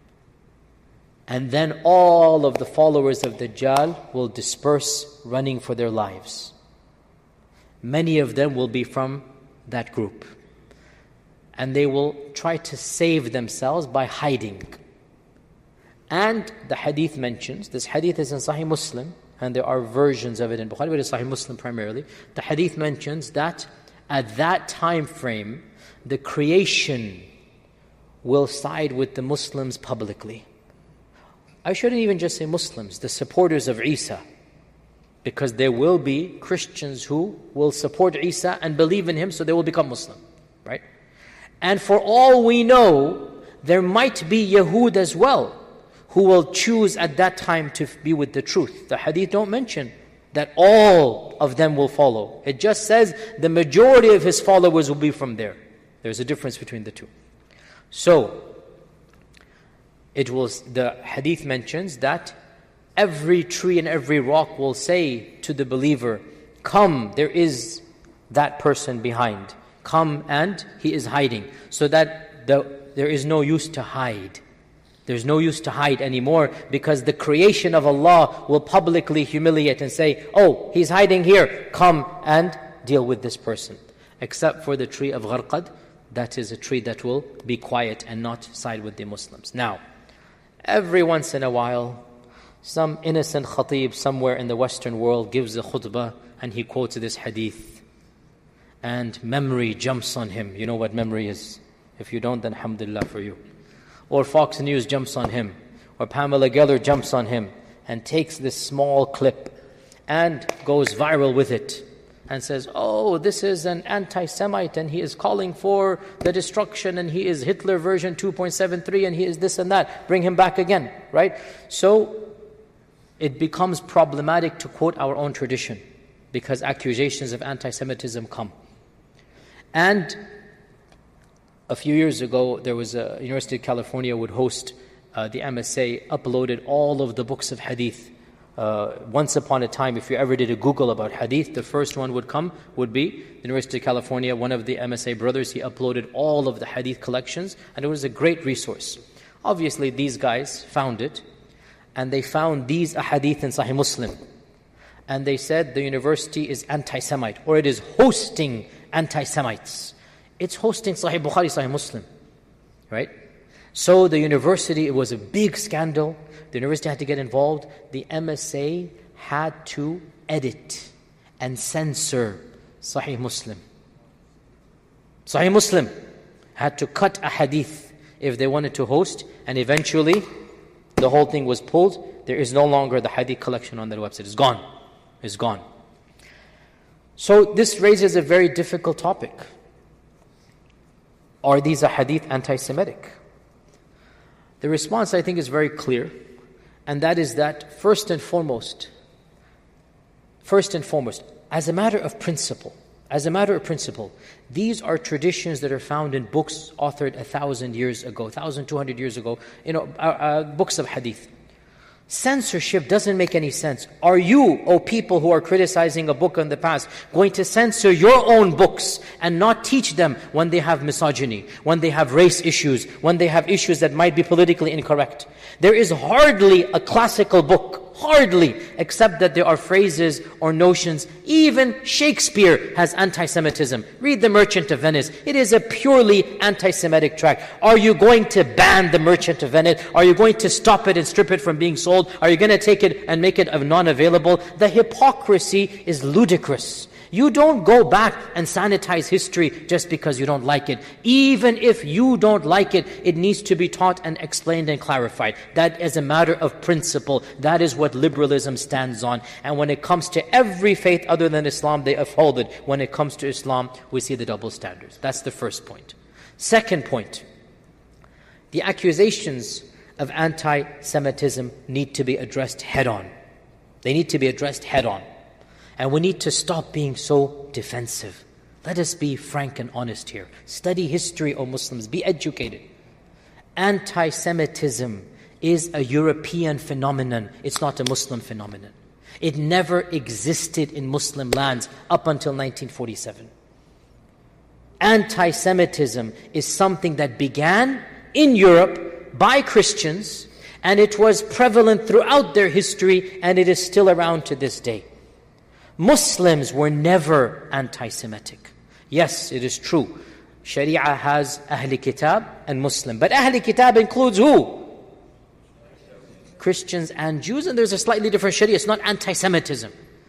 And then all of the followers of Dajjal will disperse running for their lives. Many of them will be from that group. And they will try to save themselves by hiding. And the hadith mentions, this hadith is in Sahih Muslim, and there are versions of it in Bukhari, but it's Sahih Muslim primarily. The hadith mentions that at that time frame, the creation will side with the Muslims publicly. I shouldn't even just say Muslims, the supporters of Isa, because there will be Christians who will support Isa and believe in him, so they will become Muslim, right? And for all we know, there might be Yahud as well, who will choose at that time to be with the truth. The hadith don't mention that all of them will follow. It just says the majority of his followers will be from there. There's a difference between the two. So, it was, the hadith mentions that every tree and every rock will say to the believer, come, there is that person behind. Come, and he is hiding. So that the, there is no use to hide. There's no use to hide anymore, because the creation of Allah will publicly humiliate and say, oh, he's hiding here, come and deal with this person. Except for the tree of Gharqad, that is a tree that will be quiet and not side with the Muslims. Now, every once in a while, some innocent khatib somewhere in the Western world gives a khutbah and he quotes this hadith. And memory jumps on him. You know what memory is. If you don't, then alhamdulillah for you. Or Fox News jumps on him. Or Pamela Geller jumps on him and takes this small clip and goes viral with it. And says, oh, this is an anti-Semite and he is calling for the destruction and he is Hitler version two point seven three and he is this and that. Bring him back again, right? So, it becomes problematic to quote our own tradition because accusations of anti-Semitism come. And a few years ago, there was a University of California would host uh, the M S A, uploaded all of the books of hadith. Uh, once upon a time, if you ever did a Google about hadith, the first one would come, would be the University of California, one of the M S A brothers, he uploaded all of the hadith collections, and it was a great resource. Obviously, these guys found it, and they found these ahadith in Sahih Muslim. And they said the university is anti-Semite, or it is hosting anti-Semites. It's hosting Sahih Bukhari, Sahih Muslim, right? So the university, it was a big scandal. The university had to get involved. The M S A had to edit and censor Sahih Muslim. Sahih Muslim had to cut a hadith if they wanted to host, and eventually the whole thing was pulled. There is no longer the hadith collection on their website. It's gone. It's gone. So this raises a very difficult topic. Are these hadith anti-Semitic? The response, I think, is very clear, and that is that first and foremost, first and foremost, as a matter of principle, as a matter of principle, these are traditions that are found in books authored a thousand years ago, thousand two hundred years ago, you know, uh, uh, books of hadith. Censorship doesn't make any sense. Are you, O people who are criticizing a book in the past, going to censor your own books and not teach them when they have misogyny, when they have race issues, when they have issues that might be politically incorrect? There is hardly a classical book, hardly, except that there are phrases or notions. Even Shakespeare has anti-Semitism. Read The Merchant of Venice. It is a purely anti-Semitic tract. Are you going to ban The Merchant of Venice? Are you going to stop it and strip it from being sold? Are you going to take it and make it non-available? The hypocrisy is ludicrous. You don't go back and sanitize history just because you don't like it. Even if you don't like it, it needs to be taught and explained and clarified. That is a matter of principle. That is what liberalism stands on. And when it comes to every faith other than Islam, they uphold it. When it comes to Islam, we see the double standards. That's the first point. Second point, the accusations of anti-Semitism need to be addressed head-on. They need to be addressed head on. And we need to stop being so defensive. Let us be frank and honest here. Study history, O Muslims. Be educated. Anti-Semitism is a European phenomenon. It's not a Muslim phenomenon. It never existed in Muslim lands up until nineteen forty-seven. Anti-Semitism is something that began in Europe by Christians, and it was prevalent throughout their history, and it is still around to this day. Muslims were never anti-Semitic. Yes, it is true. Sharia has Ahli Kitab and Muslim. But Ahli Kitab includes who? Christians and Jews, and there's a slightly different Sharia. It's not anti-Semitism.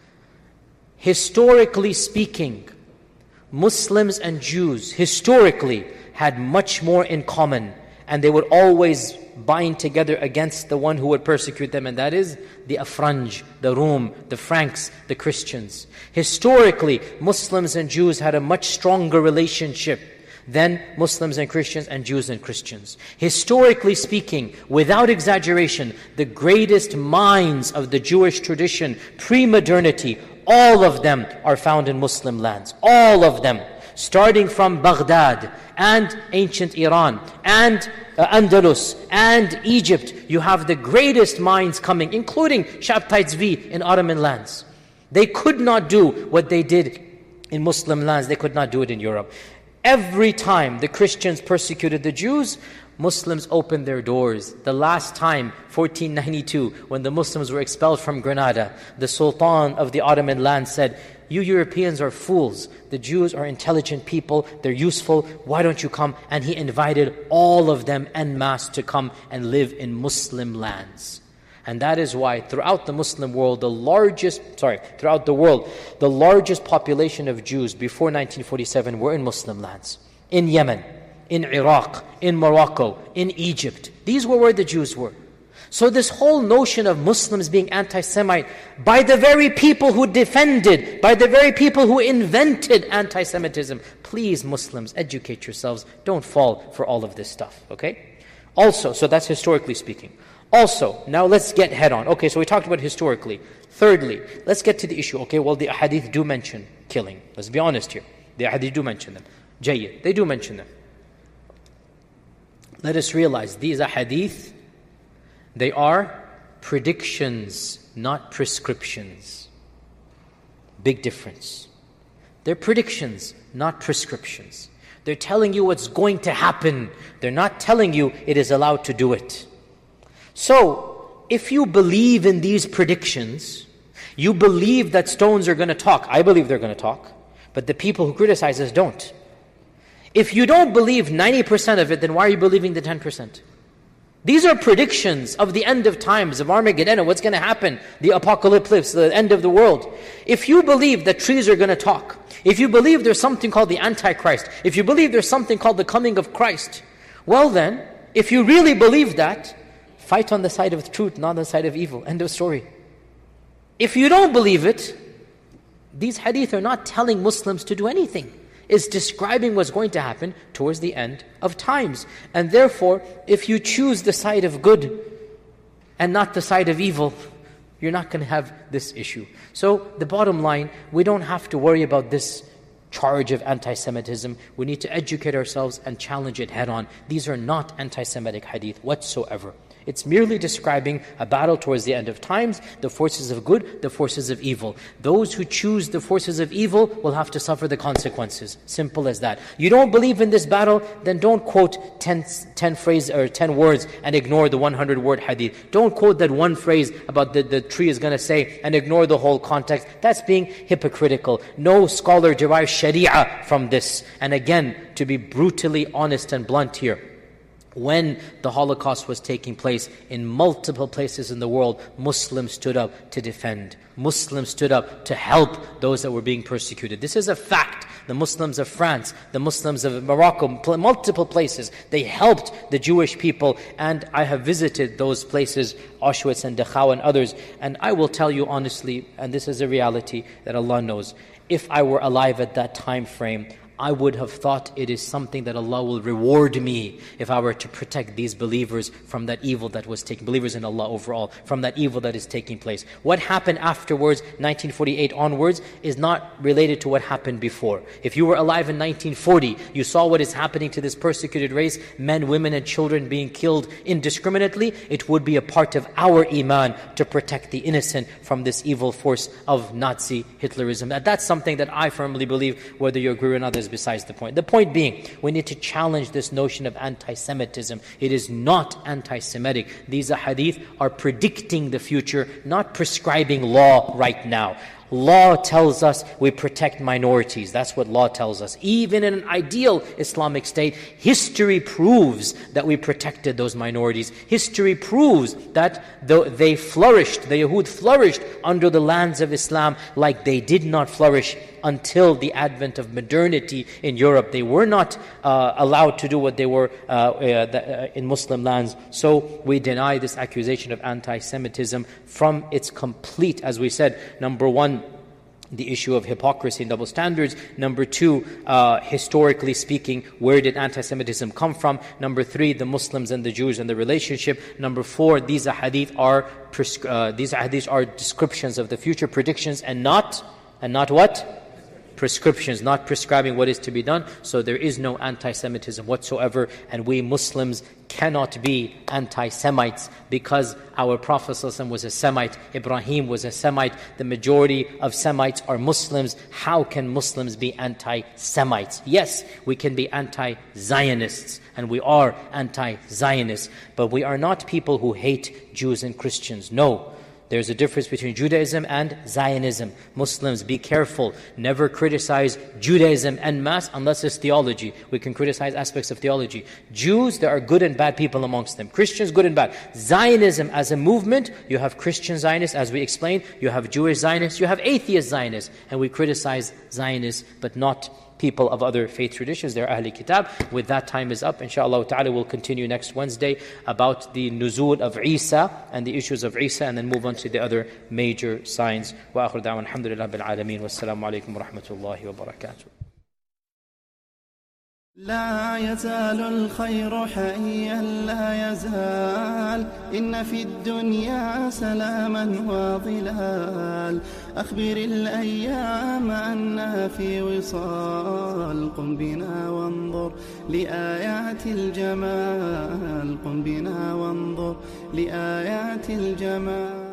Historically speaking, Muslims and Jews historically had much more in common, and they would always bind together against the one who would persecute them, and that is the Afranj, the Rum, the Franks, the Christians. Historically, Muslims and Jews had a much stronger relationship than Muslims and Christians and Jews and Christians. Historically speaking, without exaggeration, the greatest minds of the Jewish tradition, pre-modernity, all of them are found in Muslim lands. All of them. Starting from Baghdad and ancient Iran and uh, Andalus and Egypt, you have the greatest minds coming, including Shabtai Tzvi in Ottoman lands. They could not do what they did in Muslim lands. They could not do it in Europe. Every time the Christians persecuted the Jews, Muslims opened their doors. The last time, fourteen ninety-two, when the Muslims were expelled from Granada, the Sultan of the Ottoman land said, "You Europeans are fools. The Jews are intelligent people. They're useful. Why don't you come?" And he invited all of them en masse to come and live in Muslim lands. And that is why throughout the Muslim world, the largest, sorry, throughout the world, the largest population of Jews before nineteen forty-seven were in Muslim lands. In Yemen, in Iraq, in Morocco, in Egypt. These were where the Jews were. So this whole notion of Muslims being anti-Semite, by the very people who defended, by the very people who invented anti-Semitism, please Muslims, educate yourselves. Don't fall for all of this stuff, okay? Also, so that's historically speaking. Also, now let's get head on. Okay, so we talked about historically. Thirdly, let's get to the issue. Okay, well the ahadith do mention killing. Let's be honest here. The ahadith do mention them. Jayyid, they do mention them. Let us realize these ahadith, they are predictions, not prescriptions. Big difference. They're predictions, not prescriptions. They're telling you what's going to happen. They're not telling you it is allowed to do it. So, if you believe in these predictions, you believe that stones are going to talk. I believe they're going to talk. But the people who criticize us don't. If you don't believe ninety percent of it, then why are you believing the ten percent? These are predictions of the end of times, of Armageddon, and what's going to happen, the apocalypse, the end of the world. If you believe that trees are going to talk, if you believe there's something called the Antichrist, if you believe there's something called the coming of Christ, well then, if you really believe that, fight on the side of truth, not on the side of evil. End of story. If you don't believe it, these hadith are not telling Muslims to do anything. It's describing what's going to happen towards the end of times. And therefore, if you choose the side of good and not the side of evil, you're not going to have this issue. So the bottom line, we don't have to worry about this charge of anti-Semitism. We need to educate ourselves and challenge it head on. These are not anti-Semitic hadith whatsoever. It's merely describing a battle towards the end of times, the forces of good, the forces of evil. Those who choose the forces of evil will have to suffer the consequences. Simple as that. You don't believe in this battle, then don't quote ten, ten phrases or ten words and ignore the one hundred word hadith. Don't quote that one phrase about the, the tree is going to say and ignore the whole context. That's being hypocritical. No scholar derives sharia from this. And again, to be brutally honest and blunt here, when the Holocaust was taking place in multiple places in the world, Muslims stood up to defend. Muslims stood up to help those that were being persecuted. This is a fact. The Muslims of France, the Muslims of Morocco, multiple places, they helped the Jewish people. And I have visited those places, Auschwitz and Dachau and others. And I will tell you honestly, and this is a reality that Allah knows, if I were alive at that time frame, I would have thought it is something that Allah will reward me if I were to protect these believers from that evil that was taking, believers in Allah overall, from that evil that is taking place. What happened afterwards, nineteen forty-eight onwards, is not related to what happened before. If you were alive in nineteen forty, you saw what is happening to this persecuted race, men, women and children being killed indiscriminately, it would be a part of our iman to protect the innocent from this evil force of Nazi Hitlerism. And that's something that I firmly believe, whether you agree or not, is besides the point. The point being, we need to challenge this notion of anti-Semitism. It is not anti-Semitic. These ahadith are predicting the future, not prescribing law right now. Law tells us we protect minorities. That's what law tells us. Even in an ideal Islamic state, history proves that we protected those minorities. History proves that they flourished, the Yahud flourished under the lands of Islam like they did not flourish until the advent of modernity in Europe. They were not uh, allowed to do what they were uh, uh, in Muslim lands. So we deny this accusation of anti-Semitism from its complete, as we said, number one, the issue of hypocrisy and double standards. Number two, uh, historically speaking, where did anti-Semitism come from? Number three, the Muslims and the Jews and the relationship. Number four, these ahadith are uh, these ahadith are descriptions of the future, predictions, and not and not what? Prescriptions, not prescribing what is to be done. So there is no anti-Semitism whatsoever, and we Muslims cannot be anti-Semites because our Prophet ﷺ was a Semite, Ibrahim was a Semite, the majority of Semites are Muslims. How can Muslims be anti-Semites? Yes, we can be anti-Zionists, and we are anti-Zionists, but we are not people who hate Jews and Christians. No. There's a difference between Judaism and Zionism. Muslims, be careful. Never criticize Judaism en masse unless it's theology. We can criticize aspects of theology. Jews, there are good and bad people amongst them. Christians, good and bad. Zionism as a movement, you have Christian Zionists, as we explained. You have Jewish Zionists. You have atheist Zionists. And we criticize Zionists, but not people of other faith traditions. They're Ahl Kitab. With that, time is up. Inshallah ta'ala, we'll continue next Wednesday about the nuzul of Isa and the issues of Isa, and then move on to the other major signs. Wa akhir da'wan alhamdulillah bil alameen. Wassalamu alaikum wa rahmatullahi wa barakatuh. لا يزال الخير حيا لا يزال إن في الدنيا سلاما وظلال أخبر الأيام أنها في وصال قم بنا وانظر لآيات الجمال قم بنا وانظر لآيات الجمال